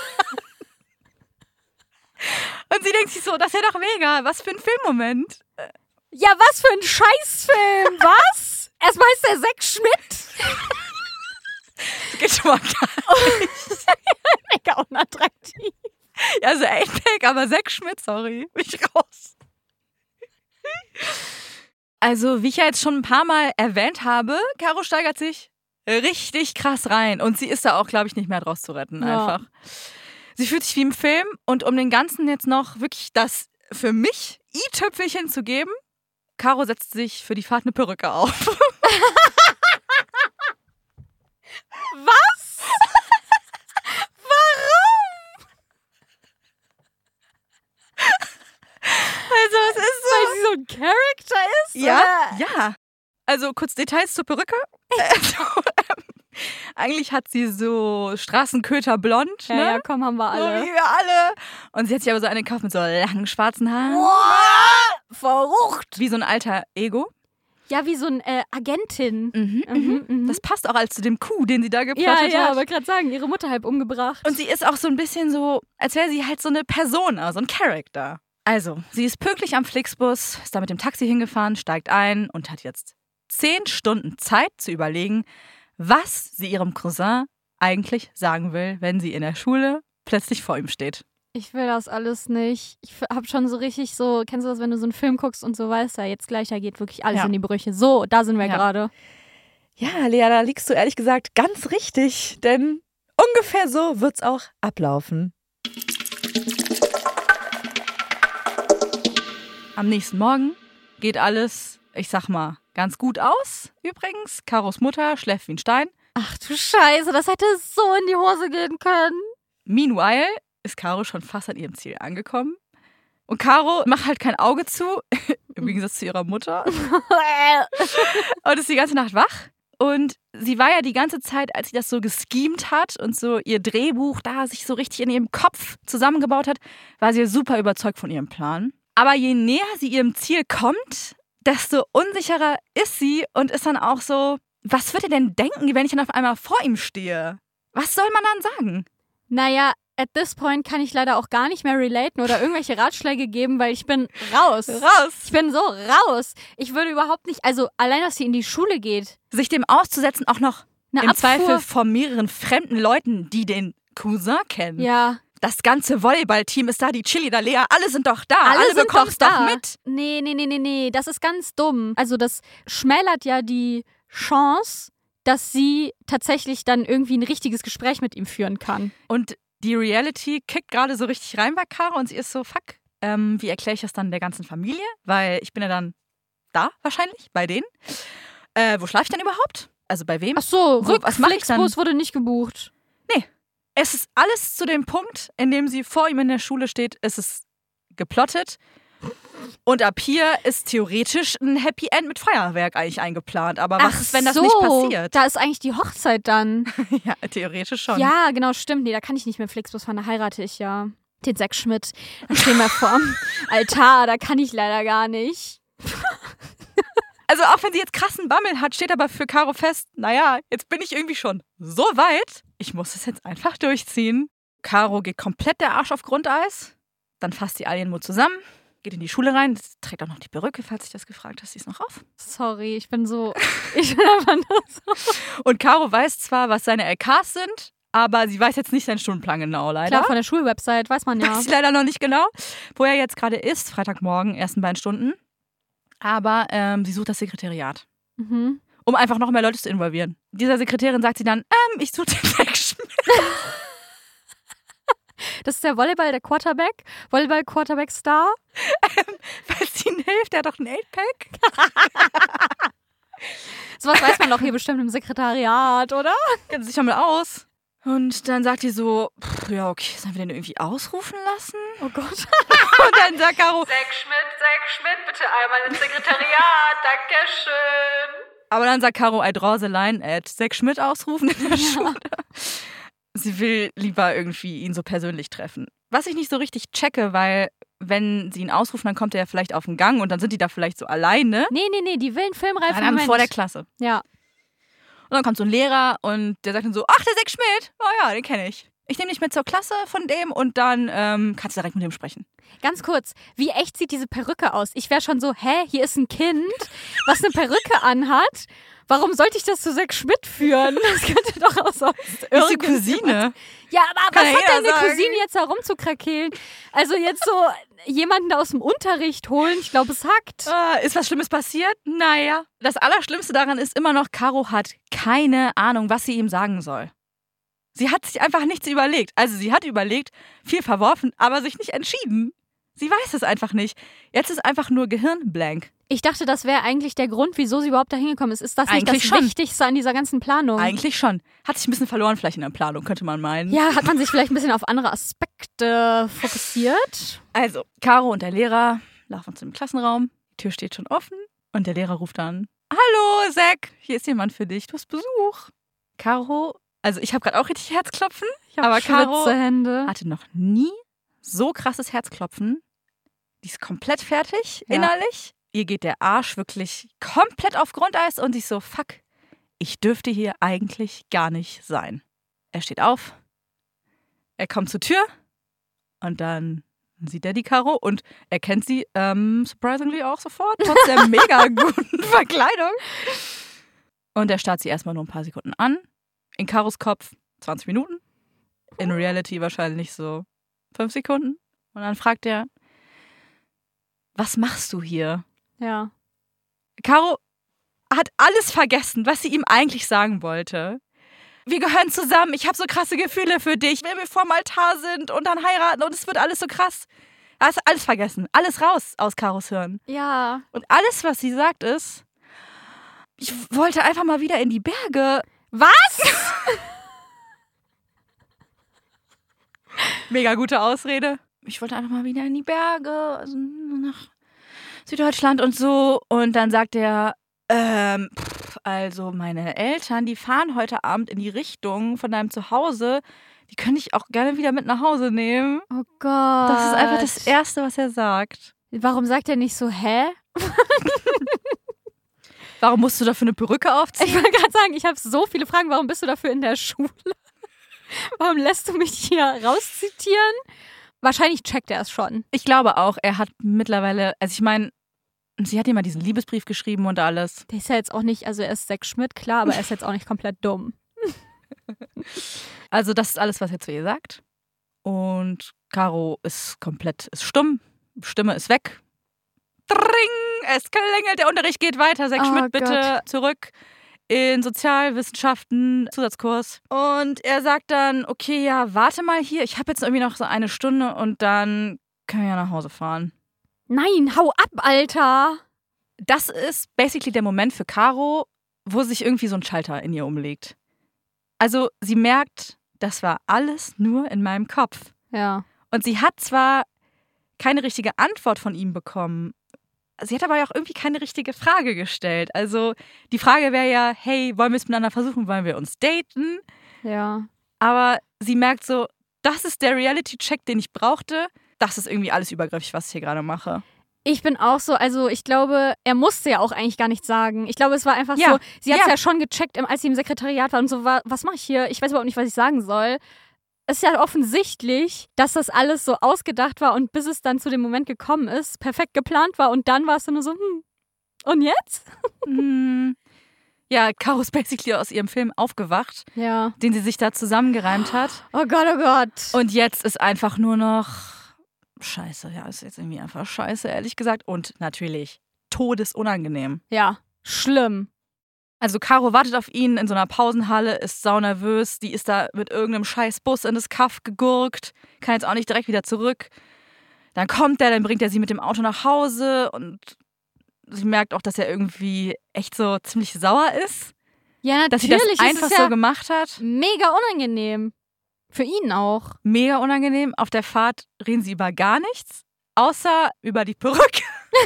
Und sie denkt sich so, das ist ja doch mega, was für ein Filmmoment. Ja, was für ein Scheißfilm, was? Erstmal ist der Zack Schmidt. Das geht schon mal gar nicht. Mega unattraktiv. Ja, also acht-Pack, aber Zack Schmidt, sorry, bin ich raus. Also, wie ich ja jetzt schon ein paar Mal erwähnt habe, Caro steigert sich richtig krass rein. Und sie ist da auch, glaube ich, nicht mehr draus zu retten, Ja. einfach. Sie fühlt sich wie im Film und um den Ganzen jetzt noch wirklich das für mich i-Tüpfelchen zu geben, Caro setzt sich für die Fahrt eine Perücke auf. Was? Warum? Also, es ist so. Weil sie so ein Charakter ist? Ja, oder? ja. Also kurz Details zur Perücke. Also, ähm, eigentlich hat sie so Straßenköterblond. Ja, ne? ja, komm, haben wir So alle. wie wir alle. Und sie hat sich aber so eine gekauft mit so langen schwarzen Haaren. Boah, verrucht. Wie so ein alter Ego. Ja, wie so ein äh, Agentin. Mhm, Mhm, mhm. Das passt auch als zu dem Coup, den sie da Ja, geplottet ja, hat. aber gerade sagen, ihre Mutter halb umgebracht. Und sie ist auch so ein bisschen so, als wäre sie halt so eine Persona, so ein Charakter. Also, sie ist pünktlich am Flixbus, ist da mit dem Taxi hingefahren, steigt ein und hat jetzt zehn Stunden Zeit zu überlegen, was sie ihrem Cousin eigentlich sagen will, wenn sie in der Schule plötzlich vor ihm steht. Ich will das alles nicht. Ich hab schon so richtig so, kennst du das, wenn du so einen Film guckst und so weißt, ja, jetzt gleich, da geht wirklich alles Ja. in die Brüche. So, da sind wir Ja. gerade. Ja, Lea, da liegst du ehrlich gesagt ganz richtig, denn ungefähr so wird's auch ablaufen. Am nächsten Morgen geht alles, ich sag mal, ganz gut aus. Übrigens, Caros Mutter schläft wie ein Stein. Ach du Scheiße, das hätte so in die Hose gehen können. Meanwhile ist Caro schon fast an ihrem Ziel angekommen. Und Caro macht halt kein Auge zu, im Gegensatz zu ihrer Mutter. Und ist die ganze Nacht wach. Und sie war ja die ganze Zeit, als sie das so geschemt hat und so ihr Drehbuch da sich so richtig in ihrem Kopf zusammengebaut hat, war sie super überzeugt von ihrem Plan. Aber je näher sie ihrem Ziel kommt, desto unsicherer ist sie und ist dann auch so, was wird er denn denken, wenn ich dann auf einmal vor ihm stehe? Was soll man dann sagen? Naja, at this point kann ich leider auch gar nicht mehr relaten oder irgendwelche Ratschläge geben, weil ich bin raus. Raus! Ich bin so raus. Ich würde überhaupt nicht, also allein, dass sie in die Schule geht. Sich dem auszusetzen, auch noch Eine im Abfuhr. Zweifel von mehreren fremden Leuten, die den Cousin kennen. Ja, Das ganze Volleyballteam ist da, die Chili, da Lea, alle sind doch da. alle, alle sind bekommen doch es da. doch mit. Nee, nee, nee, nee, nee, das ist ganz dumm. Also das schmälert ja die Chance, dass sie tatsächlich dann irgendwie ein richtiges Gespräch mit ihm führen kann. Und die Reality kickt gerade so richtig rein bei Caro und sie ist so, fuck, ähm, wie erkläre ich das dann der ganzen Familie? Weil ich bin ja dann da wahrscheinlich, bei denen. Äh, wo schlafe ich denn überhaupt? Also bei wem? Ach so, Wo- was mach ich dann? Rückflixbus wurde nicht gebucht. Es ist alles zu dem Punkt, in dem sie vor ihm in der Schule steht, es ist geplottet. Und ab hier ist theoretisch ein Happy End mit Feuerwerk eigentlich eingeplant. Aber was Ach ist, wenn das so, nicht passiert? Da ist eigentlich die Hochzeit dann. Ja, theoretisch schon. Ja, genau, stimmt. Nee, da kann ich nicht mehr Flixbus fahren, da heirate ich ja den Zack Schmidt. Da stehen wir vorm Altar, da kann ich leider gar nicht. Also auch wenn sie jetzt krassen Bammel hat, steht aber für Caro fest, naja, jetzt bin ich irgendwie schon so weit, ich muss es jetzt einfach durchziehen. Caro geht komplett der Arsch auf Grundeis, dann fasst die Alienmut zusammen, geht in die Schule rein, trägt auch noch die Perücke, falls sich das gefragt hast, sie ist noch auf. Sorry, ich bin so, ich bin einfach nur so. Und Caro weiß zwar, was seine L Ks sind, aber sie weiß jetzt nicht seinen Stundenplan genau, leider. Klar, von der Schulwebsite, weiß man ja. Weiß sie leider noch nicht genau, wo er jetzt gerade ist, Freitagmorgen, ersten beiden Stunden. Aber ähm, sie sucht das Sekretariat, Mhm. um einfach noch mehr Leute zu involvieren. Dieser Sekretärin sagt sie dann, ähm, ich suche den Zack Schmidt. Das ist der Volleyball, der Quarterback, Volleyball-Quarterback-Star. Ähm, weil es ihnen hilft, der hat doch ein Eight-Pack. Sowas weiß man doch hier bestimmt im Sekretariat, oder? Kennt sich ja mal aus. Und dann sagt die so, pff, ja okay, sollen wir den irgendwie ausrufen lassen? Oh Gott. Und dann sagt Caro, Zack Schmidt, Zack Schmidt, bitte einmal ins Sekretariat, dankeschön. aber dann sagt Caro, I draw the line at Zack Schmidt ausrufen in der Schule. Sie will lieber irgendwie ihn so persönlich treffen. Was ich nicht so richtig checke, weil wenn sie ihn ausrufen, dann kommt er ja vielleicht auf den Gang und dann sind die da vielleicht so alleine. Nee, nee, nee, die will einen filmreifen Dann Moment. vor der Klasse. Ja. Und dann kommt so ein Lehrer und der sagt dann so, ach, der Zack Schmidt, oh ja, den kenne ich. Ich nehme dich mit zur Klasse von dem und dann ähm, kannst du direkt mit dem sprechen. Ganz kurz, wie echt sieht diese Perücke aus? Ich wäre schon so, hä, hier ist ein Kind, was eine Perücke anhat. Warum sollte ich das zu Zack Schmidt führen? Das könnte doch auch sonst Ist die irgendjemand- Cousine. Ja, aber Kann was ja hat denn jeder eine sagen. Cousine jetzt da rumzukrakeelen? Also jetzt so jemanden da aus dem Unterricht holen, ich glaube, es hackt. Ah, ist was Schlimmes passiert? Naja. Das Allerschlimmste daran ist immer noch, Caro hat keine Ahnung, was sie ihm sagen soll. Sie hat sich einfach nichts überlegt. Also sie hat überlegt, viel verworfen, aber sich nicht entschieden. Sie weiß es einfach nicht. Jetzt ist einfach nur Gehirnblank. Ich dachte, das wäre eigentlich der Grund, wieso sie überhaupt da hingekommen ist. Ist das nicht Eigentlich das schon. Wichtigste an dieser ganzen Planung? Eigentlich schon. Hat sich ein bisschen verloren vielleicht in der Planung, könnte man meinen. Ja, hat man sich vielleicht ein bisschen auf andere Aspekte fokussiert? Also, Caro und der Lehrer laufen zu dem Klassenraum. Die Tür steht schon offen und der Lehrer ruft dann, hallo, Zack, hier ist jemand für dich, du hast Besuch. Caro, also ich habe gerade auch richtig Herzklopfen, Ich habe aber Caro Schwitzehände. hatte noch nie so krasses Herzklopfen. Die ist komplett fertig, Ja. innerlich. Ihr geht der Arsch wirklich komplett auf Grundeis und sich so, fuck, ich dürfte hier eigentlich gar nicht sein. Er steht auf, er kommt zur Tür und dann sieht er die Caro und er kennt sie ähm, surprisingly auch sofort, trotz der mega guten Verkleidung. Und er starrt sie erstmal nur ein paar Sekunden an. In Caros Kopf zwanzig Minuten. In Reality wahrscheinlich so fünf Sekunden. Und dann fragt er, was machst du hier? Ja. Caro hat alles vergessen, was sie ihm eigentlich sagen wollte. Wir gehören zusammen, ich habe so krasse Gefühle für dich, wenn wir vorm Altar sind und dann heiraten und es wird alles so krass. Er hat alles vergessen, alles raus aus Caros Hirn. Ja. Und alles, was sie sagt, ist, ich wollte einfach mal wieder in die Berge. Was? Mega gute Ausrede. Ich wollte einfach mal wieder in die Berge, also nach Süddeutschland und so. Und dann sagt er, ähm, pff, also meine Eltern, die fahren heute Abend in die Richtung von deinem Zuhause. Die könnte ich auch gerne wieder mit nach Hause nehmen. Oh Gott. Das ist einfach das Erste, was er sagt. Warum sagt er nicht so, hä? Warum musst du dafür eine Perücke Ich aufziehen? wollte gerade sagen, ich habe so viele Fragen. Warum bist du dafür in der Schule? Warum lässt du mich hier rauszitieren? Wahrscheinlich checkt er es schon. Ich glaube auch, er hat mittlerweile, also ich meine, sie hat ihm mal diesen Liebesbrief geschrieben und alles. Der ist ja jetzt auch nicht, also er ist Zack Schmidt, klar, aber er ist jetzt auch nicht komplett dumm. Also das ist alles, was er zu ihr sagt. Und Caro ist komplett, ist stumm. Stimme ist weg. Dring! Es klingelt, der Unterricht geht weiter. Zack Oh Schmidt, bitte Gott. zurück in Sozialwissenschaften, Zusatzkurs. Und er sagt dann, okay, ja, warte mal hier. Ich habe jetzt irgendwie noch so eine Stunde und dann können wir ja nach Hause fahren. Nein, hau ab, Alter! Das ist basically der Moment für Caro, wo sich irgendwie so ein Schalter in ihr umlegt. Also sie merkt, das war alles nur in meinem Kopf. Ja. Und sie hat zwar keine richtige Antwort von ihm bekommen. Sie hat aber ja auch irgendwie keine richtige Frage gestellt. Also die Frage wäre ja, hey, wollen wir es miteinander versuchen, wollen wir uns daten? Ja. Aber sie merkt so, das ist der Reality-Check, den ich brauchte. Das ist irgendwie alles übergriffig, was ich hier gerade mache. Ich bin auch so, also ich glaube, er musste ja auch eigentlich gar nichts sagen. Ich glaube, es war einfach Ja, so, sie hat es ja. ja schon gecheckt, als sie im Sekretariat war und so war, was mache ich hier? Ich weiß überhaupt nicht, was ich sagen soll. Es ist ja offensichtlich, dass das alles so ausgedacht war und bis es dann zu dem Moment gekommen ist, perfekt geplant war und dann war es dann nur so, hm, und jetzt? Hm. Ja, Caro ist basically aus ihrem Film aufgewacht, Ja. den sie sich da zusammengereimt hat. Oh Gott, oh Gott. Und jetzt ist einfach nur noch scheiße. Ja, ist jetzt irgendwie einfach scheiße, ehrlich gesagt. Und natürlich todesunangenehm. Ja, schlimm. Also Caro wartet auf ihn in so einer Pausenhalle, ist saunervös. Die ist da mit irgendeinem scheiß Bus in das Kaff gegurkt. Kann jetzt auch nicht direkt wieder zurück. Dann kommt er, dann bringt er sie mit dem Auto nach Hause und sie merkt auch, dass er irgendwie echt so ziemlich sauer ist. Ja, Dass natürlich. sie das einfach ist es ja so gemacht hat. mega unangenehm. Für ihn auch. Mega unangenehm. Auf der Fahrt reden sie über gar nichts, außer über die Perücke.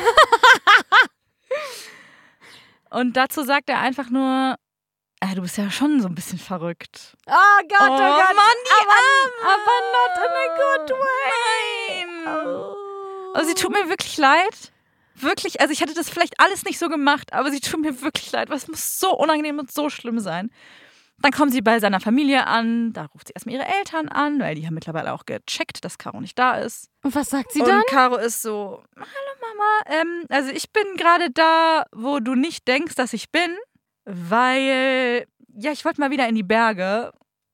Und dazu sagt er einfach nur, ah, du bist ja schon so ein bisschen verrückt. Oh Gott, oh, Oh Gott. Mann, die aber, Arme. aber not in a good way. Nein. Oh. Also sie tut mir wirklich leid. Wirklich, also ich hätte das vielleicht alles nicht so gemacht, aber sie tut mir wirklich leid, weil es muss so unangenehm und so schlimm sein. Dann kommen sie bei seiner Familie an, da ruft sie erstmal ihre Eltern an, weil die haben mittlerweile auch gecheckt, dass Caro nicht da ist. Und was sagt sie Und dann? Caro ist so, hallo Mama, ähm, also ich bin gerade da, wo du nicht denkst, dass ich bin, weil, ja, ich wollte mal wieder in die Berge.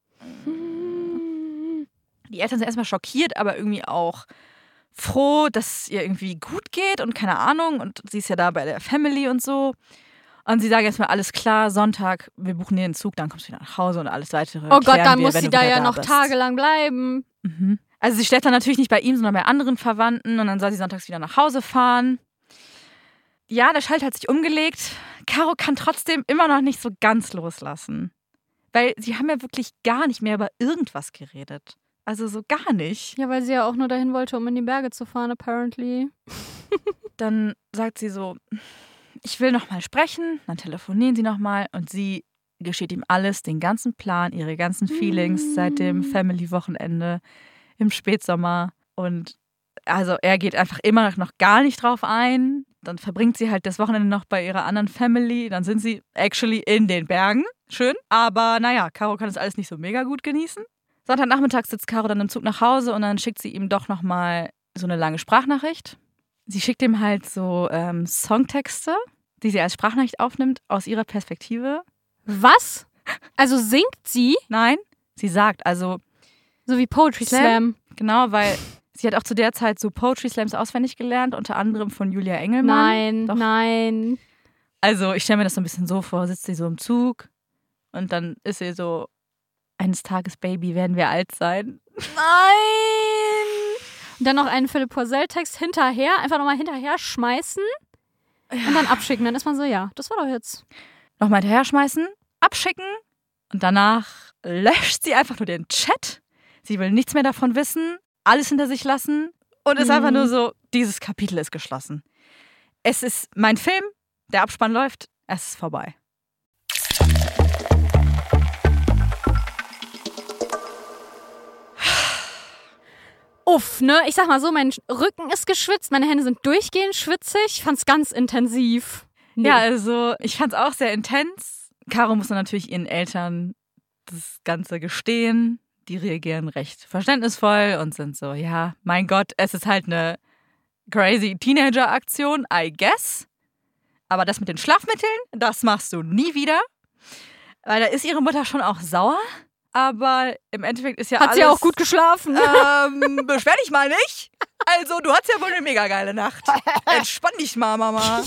Die Eltern sind erstmal schockiert, aber irgendwie auch froh, dass es ihr irgendwie gut geht und keine Ahnung. Und sie ist ja da bei der Family und so. Und sie sagen erstmal, alles klar, Sonntag, wir buchen dir den Zug, dann kommst du wieder nach Hause und alles weitere. Oh Gott, klären dann wir, muss wenn sie du da wieder ja da noch bist. tagelang bleiben. Mhm. Also sie schläft dann natürlich nicht bei ihm, sondern bei anderen Verwandten und dann soll sie sonntags wieder nach Hause fahren. Ja, der Schalter hat sich umgelegt. Caro kann trotzdem immer noch nicht so ganz loslassen. Weil sie haben ja wirklich gar nicht mehr über irgendwas geredet. Also so gar nicht. Ja, weil sie ja auch nur dahin wollte, um in die Berge zu fahren, apparently. Dann sagt sie so, ich will noch mal sprechen. Dann telefonieren sie noch mal und sie gesteht ihm alles, den ganzen Plan, ihre ganzen Feelings seit dem Family-Wochenende im Spätsommer. Und also er geht einfach immer noch gar nicht drauf ein. Dann verbringt sie halt das Wochenende noch bei ihrer anderen Family. Dann sind sie actually in den Bergen. Schön. Aber naja, Caro kann das alles nicht so mega gut genießen. Sonntagnachmittag sitzt Caro dann im Zug nach Hause und dann schickt sie ihm doch noch mal so eine lange Sprachnachricht. Sie schickt ihm halt so ähm, Songtexte, die sie als Sprachnachricht aufnimmt, aus ihrer Perspektive. Was? Also singt sie? Nein, sie sagt, also So wie Poetry Slam. Slam. Genau, weil sie hat auch zu der Zeit so Poetry Slams auswendig gelernt, unter anderem von Julia Engelmann. Nein, Doch. nein. Also ich stelle mir das so ein bisschen so vor, sitzt sie so im Zug und dann ist sie so, eines Tages, Baby, werden wir alt sein. Nein! Und dann noch einen Philipp Poisel-Text hinterher, einfach nochmal hinterher schmeißen und dann abschicken. Dann ist man so, ja, das war doch jetzt. Nochmal hinterher schmeißen, abschicken und danach löscht sie einfach nur den Chat. Sie will nichts mehr davon wissen, alles hinter sich lassen und ist Mhm. einfach nur so, dieses Kapitel ist geschlossen. Es ist mein Film, der Abspann läuft, es ist vorbei. Uff, ne? Ich sag mal so, mein Rücken ist geschwitzt, meine Hände sind durchgehend schwitzig. Ich fand's ganz intensiv. Nee. Ja, also ich fand's auch sehr intens. Caro muss dann natürlich ihren Eltern das Ganze gestehen. Die reagieren recht verständnisvoll und sind so, ja, mein Gott, es ist halt eine crazy Teenager-Aktion, I guess. Aber das mit den Schlafmitteln, das machst du nie wieder. Weil da ist ihre Mutter schon auch sauer. Aber im Endeffekt ist ja Hat alles... sie ja auch gut geschlafen. Ähm, beschwer dich mal nicht. Also, du hattest ja wohl eine mega geile Nacht. Entspann dich mal, Mama.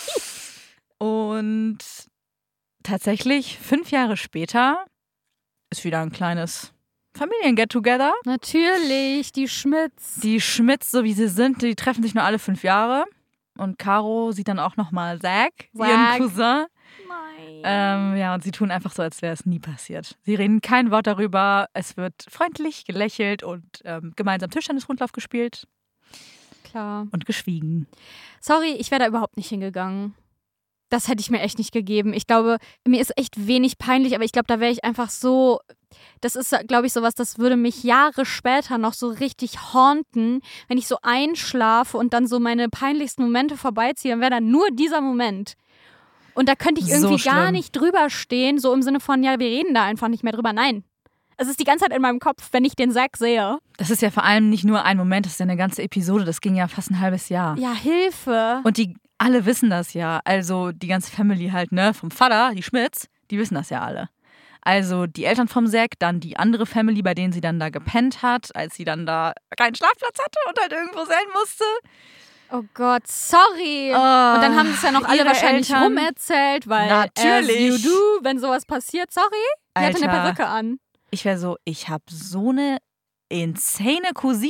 Und tatsächlich, fünf Jahre später, ist wieder ein kleines Familien-Get-Together. Natürlich, die Schmitz. Die Schmitz, so wie sie sind, die treffen sich nur alle fünf Jahre. Und Caro sieht dann auch nochmal Zack, ihren Zack. Cousin. Nein. Ähm, ja, und sie tun einfach so, als wäre es nie passiert. Sie reden kein Wort darüber. Es wird freundlich gelächelt und ähm, gemeinsam Tischtennisrundlauf gespielt. klar. Und geschwiegen. Sorry, ich wäre da überhaupt nicht hingegangen. Das hätte ich mir echt nicht gegeben. Ich glaube, mir ist echt wenig peinlich, aber ich glaube, da wäre ich einfach so, das ist, glaube ich, sowas, das würde mich Jahre später noch so richtig haunten, wenn ich so einschlafe und dann so meine peinlichsten Momente vorbeiziehe, dann wäre da nur dieser Moment. Und da könnte ich irgendwie so gar nicht drüber stehen, so im Sinne von, ja, wir reden da einfach nicht mehr drüber. Nein. Es ist die ganze Zeit in meinem Kopf, wenn ich den Zack sehe. Das ist ja vor allem nicht nur ein Moment, das ist ja eine ganze Episode, das ging ja fast ein halbes Jahr. Ja, Hilfe. Und die alle wissen das ja, also die ganze Family halt, ne, vom Vater, die Schmidts, die wissen das ja alle. Also die Eltern vom Zack, dann die andere Family, bei denen sie dann da gepennt hat, als sie dann da keinen Schlafplatz hatte und halt irgendwo sein musste. Oh Gott, sorry. Oh, und dann haben es ja noch alle ihre wahrscheinlich Eltern. rumerzählt, weil Natürlich. as you do, wenn sowas passiert, sorry, die hatte eine Alter. Perücke an. Ich wäre so, ich habe so eine insane Cousine.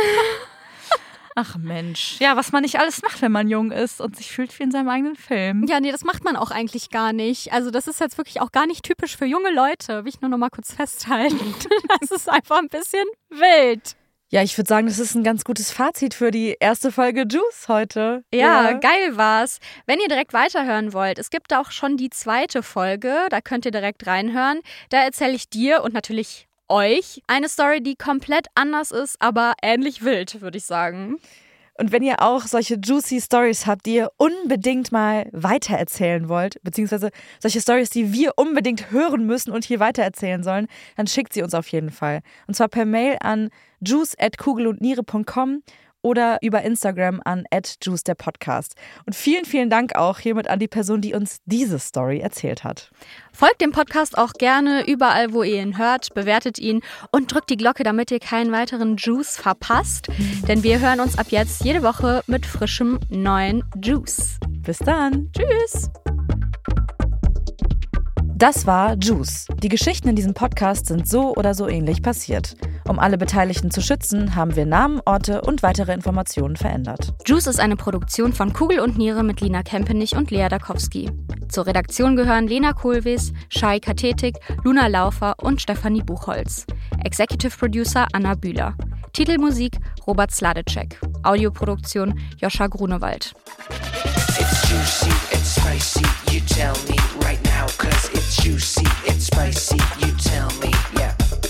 Ach Mensch. Ja, was man nicht alles macht, wenn man jung ist und sich fühlt wie in seinem eigenen Film. Ja, nee, das macht man auch eigentlich gar nicht. Also das ist jetzt wirklich auch gar nicht typisch für junge Leute. Will ich nur noch mal kurz festhalten. Das ist einfach ein bisschen wild. Ja, ich würde sagen, das ist ein ganz gutes Fazit für die erste Folge Juice heute. Ja, ja, geil war's. Wenn ihr direkt weiterhören wollt, es gibt auch schon die zweite Folge, da könnt ihr direkt reinhören. Da erzähle ich dir und natürlich euch eine Story, die komplett anders ist, aber ähnlich wild, würde ich sagen. Und wenn ihr auch solche juicy Stories habt, die ihr unbedingt mal weitererzählen wollt, beziehungsweise solche Stories, die wir unbedingt hören müssen und hier weitererzählen sollen, dann schickt sie uns auf jeden Fall. Und zwar per Mail an juice at kugelundniere punkt com oder über Instagram an at juice der Podcast. Und vielen, vielen Dank auch hiermit an die Person, die uns diese Story erzählt hat. Folgt dem Podcast auch gerne überall, wo ihr ihn hört, bewertet ihn und drückt die Glocke, damit ihr keinen weiteren Juice verpasst. Denn wir hören uns ab jetzt jede Woche mit frischem neuen Juice. Bis dann. Tschüss. Das war Juice. Die Geschichten in diesem Podcast sind so oder so ähnlich passiert. Um alle Beteiligten zu schützen, haben wir Namen, Orte und weitere Informationen verändert. Juice ist eine Produktion von Kugel und Niere mit Lina Kempenich und Lea Dakowski. Zur Redaktion gehören Lena Kohlwees, Shai Kathetik, Luna Laufer und Stefanie Buchholz. Executive Producer Anna Bühler. Titelmusik Robert Sladecek. Audioproduktion Joscha Grunewald. It's juicy, it's spicy, you tell me right now, cause it's juicy, it's spicy, you tell me, yeah.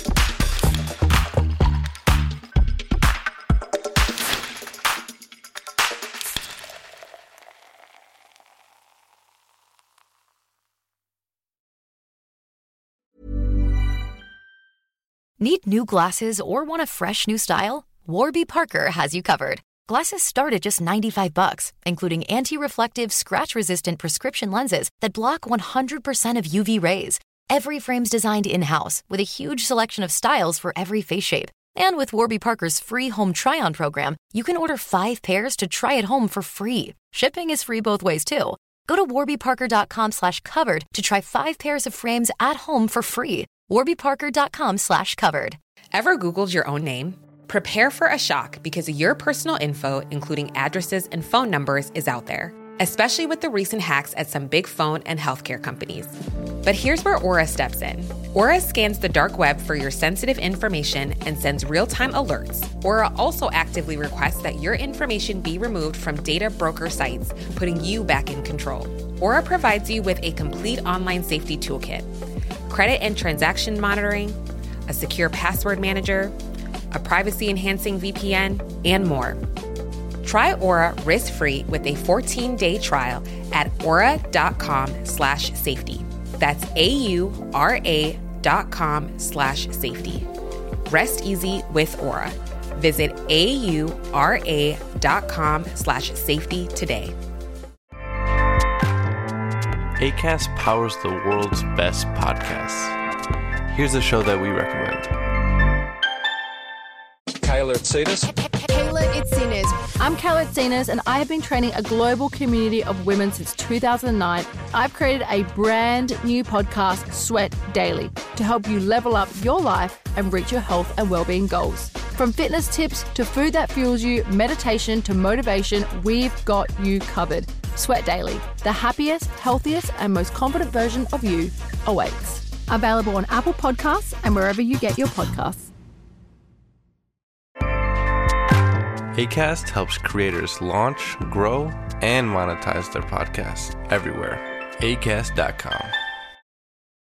Need new glasses or want a fresh new style? Warby Parker has you covered. Glasses start at just ninety-five bucks, including anti-reflective, scratch-resistant prescription lenses that block one hundred percent of U V rays. Every frame's designed in-house with a huge selection of styles for every face shape. And with Warby Parker's free home try-on program, you can order five pairs to try at home for free. Shipping is free both ways, too. Go to warbyparker.com slash covered to try five pairs of frames at home for free. warbyparker.com slash covered. Ever Googled your own name? Prepare for a shock because your personal info, including addresses and phone numbers, is out there, especially with the recent hacks at some big phone and healthcare companies. But here's where Aura steps in. Aura scans the dark web for your sensitive information and sends real-time alerts. Aura also actively requests that your information be removed from data broker sites, putting you back in control. Aura provides you with a complete online safety toolkit, credit and transaction monitoring, a secure password manager, a privacy-enhancing V P N, and more. Try Aura risk-free with a fourteen-day trial at aura.com slash safety. That's A-U-R-A dot com slash safety. Rest easy with Aura. Visit A-U-R-A dot com slash safety today. Acast powers the world's best podcasts. Here's a show that we recommend. Kayla Itsinas. Kayla Itsinas. I'm Kayla Itsinas, and I have been training a global community of women since two thousand nine. I've created a brand new podcast, Sweat Daily, to help you level up your life and reach your health and well-being goals. From fitness tips to food that fuels you, meditation to motivation, we've got you covered. Sweat Daily, the happiest, healthiest, and most confident version of you awaits. Available on Apple Podcasts and wherever you get your podcasts. Acast helps creators launch, grow, and monetize their podcasts everywhere. acast dot com.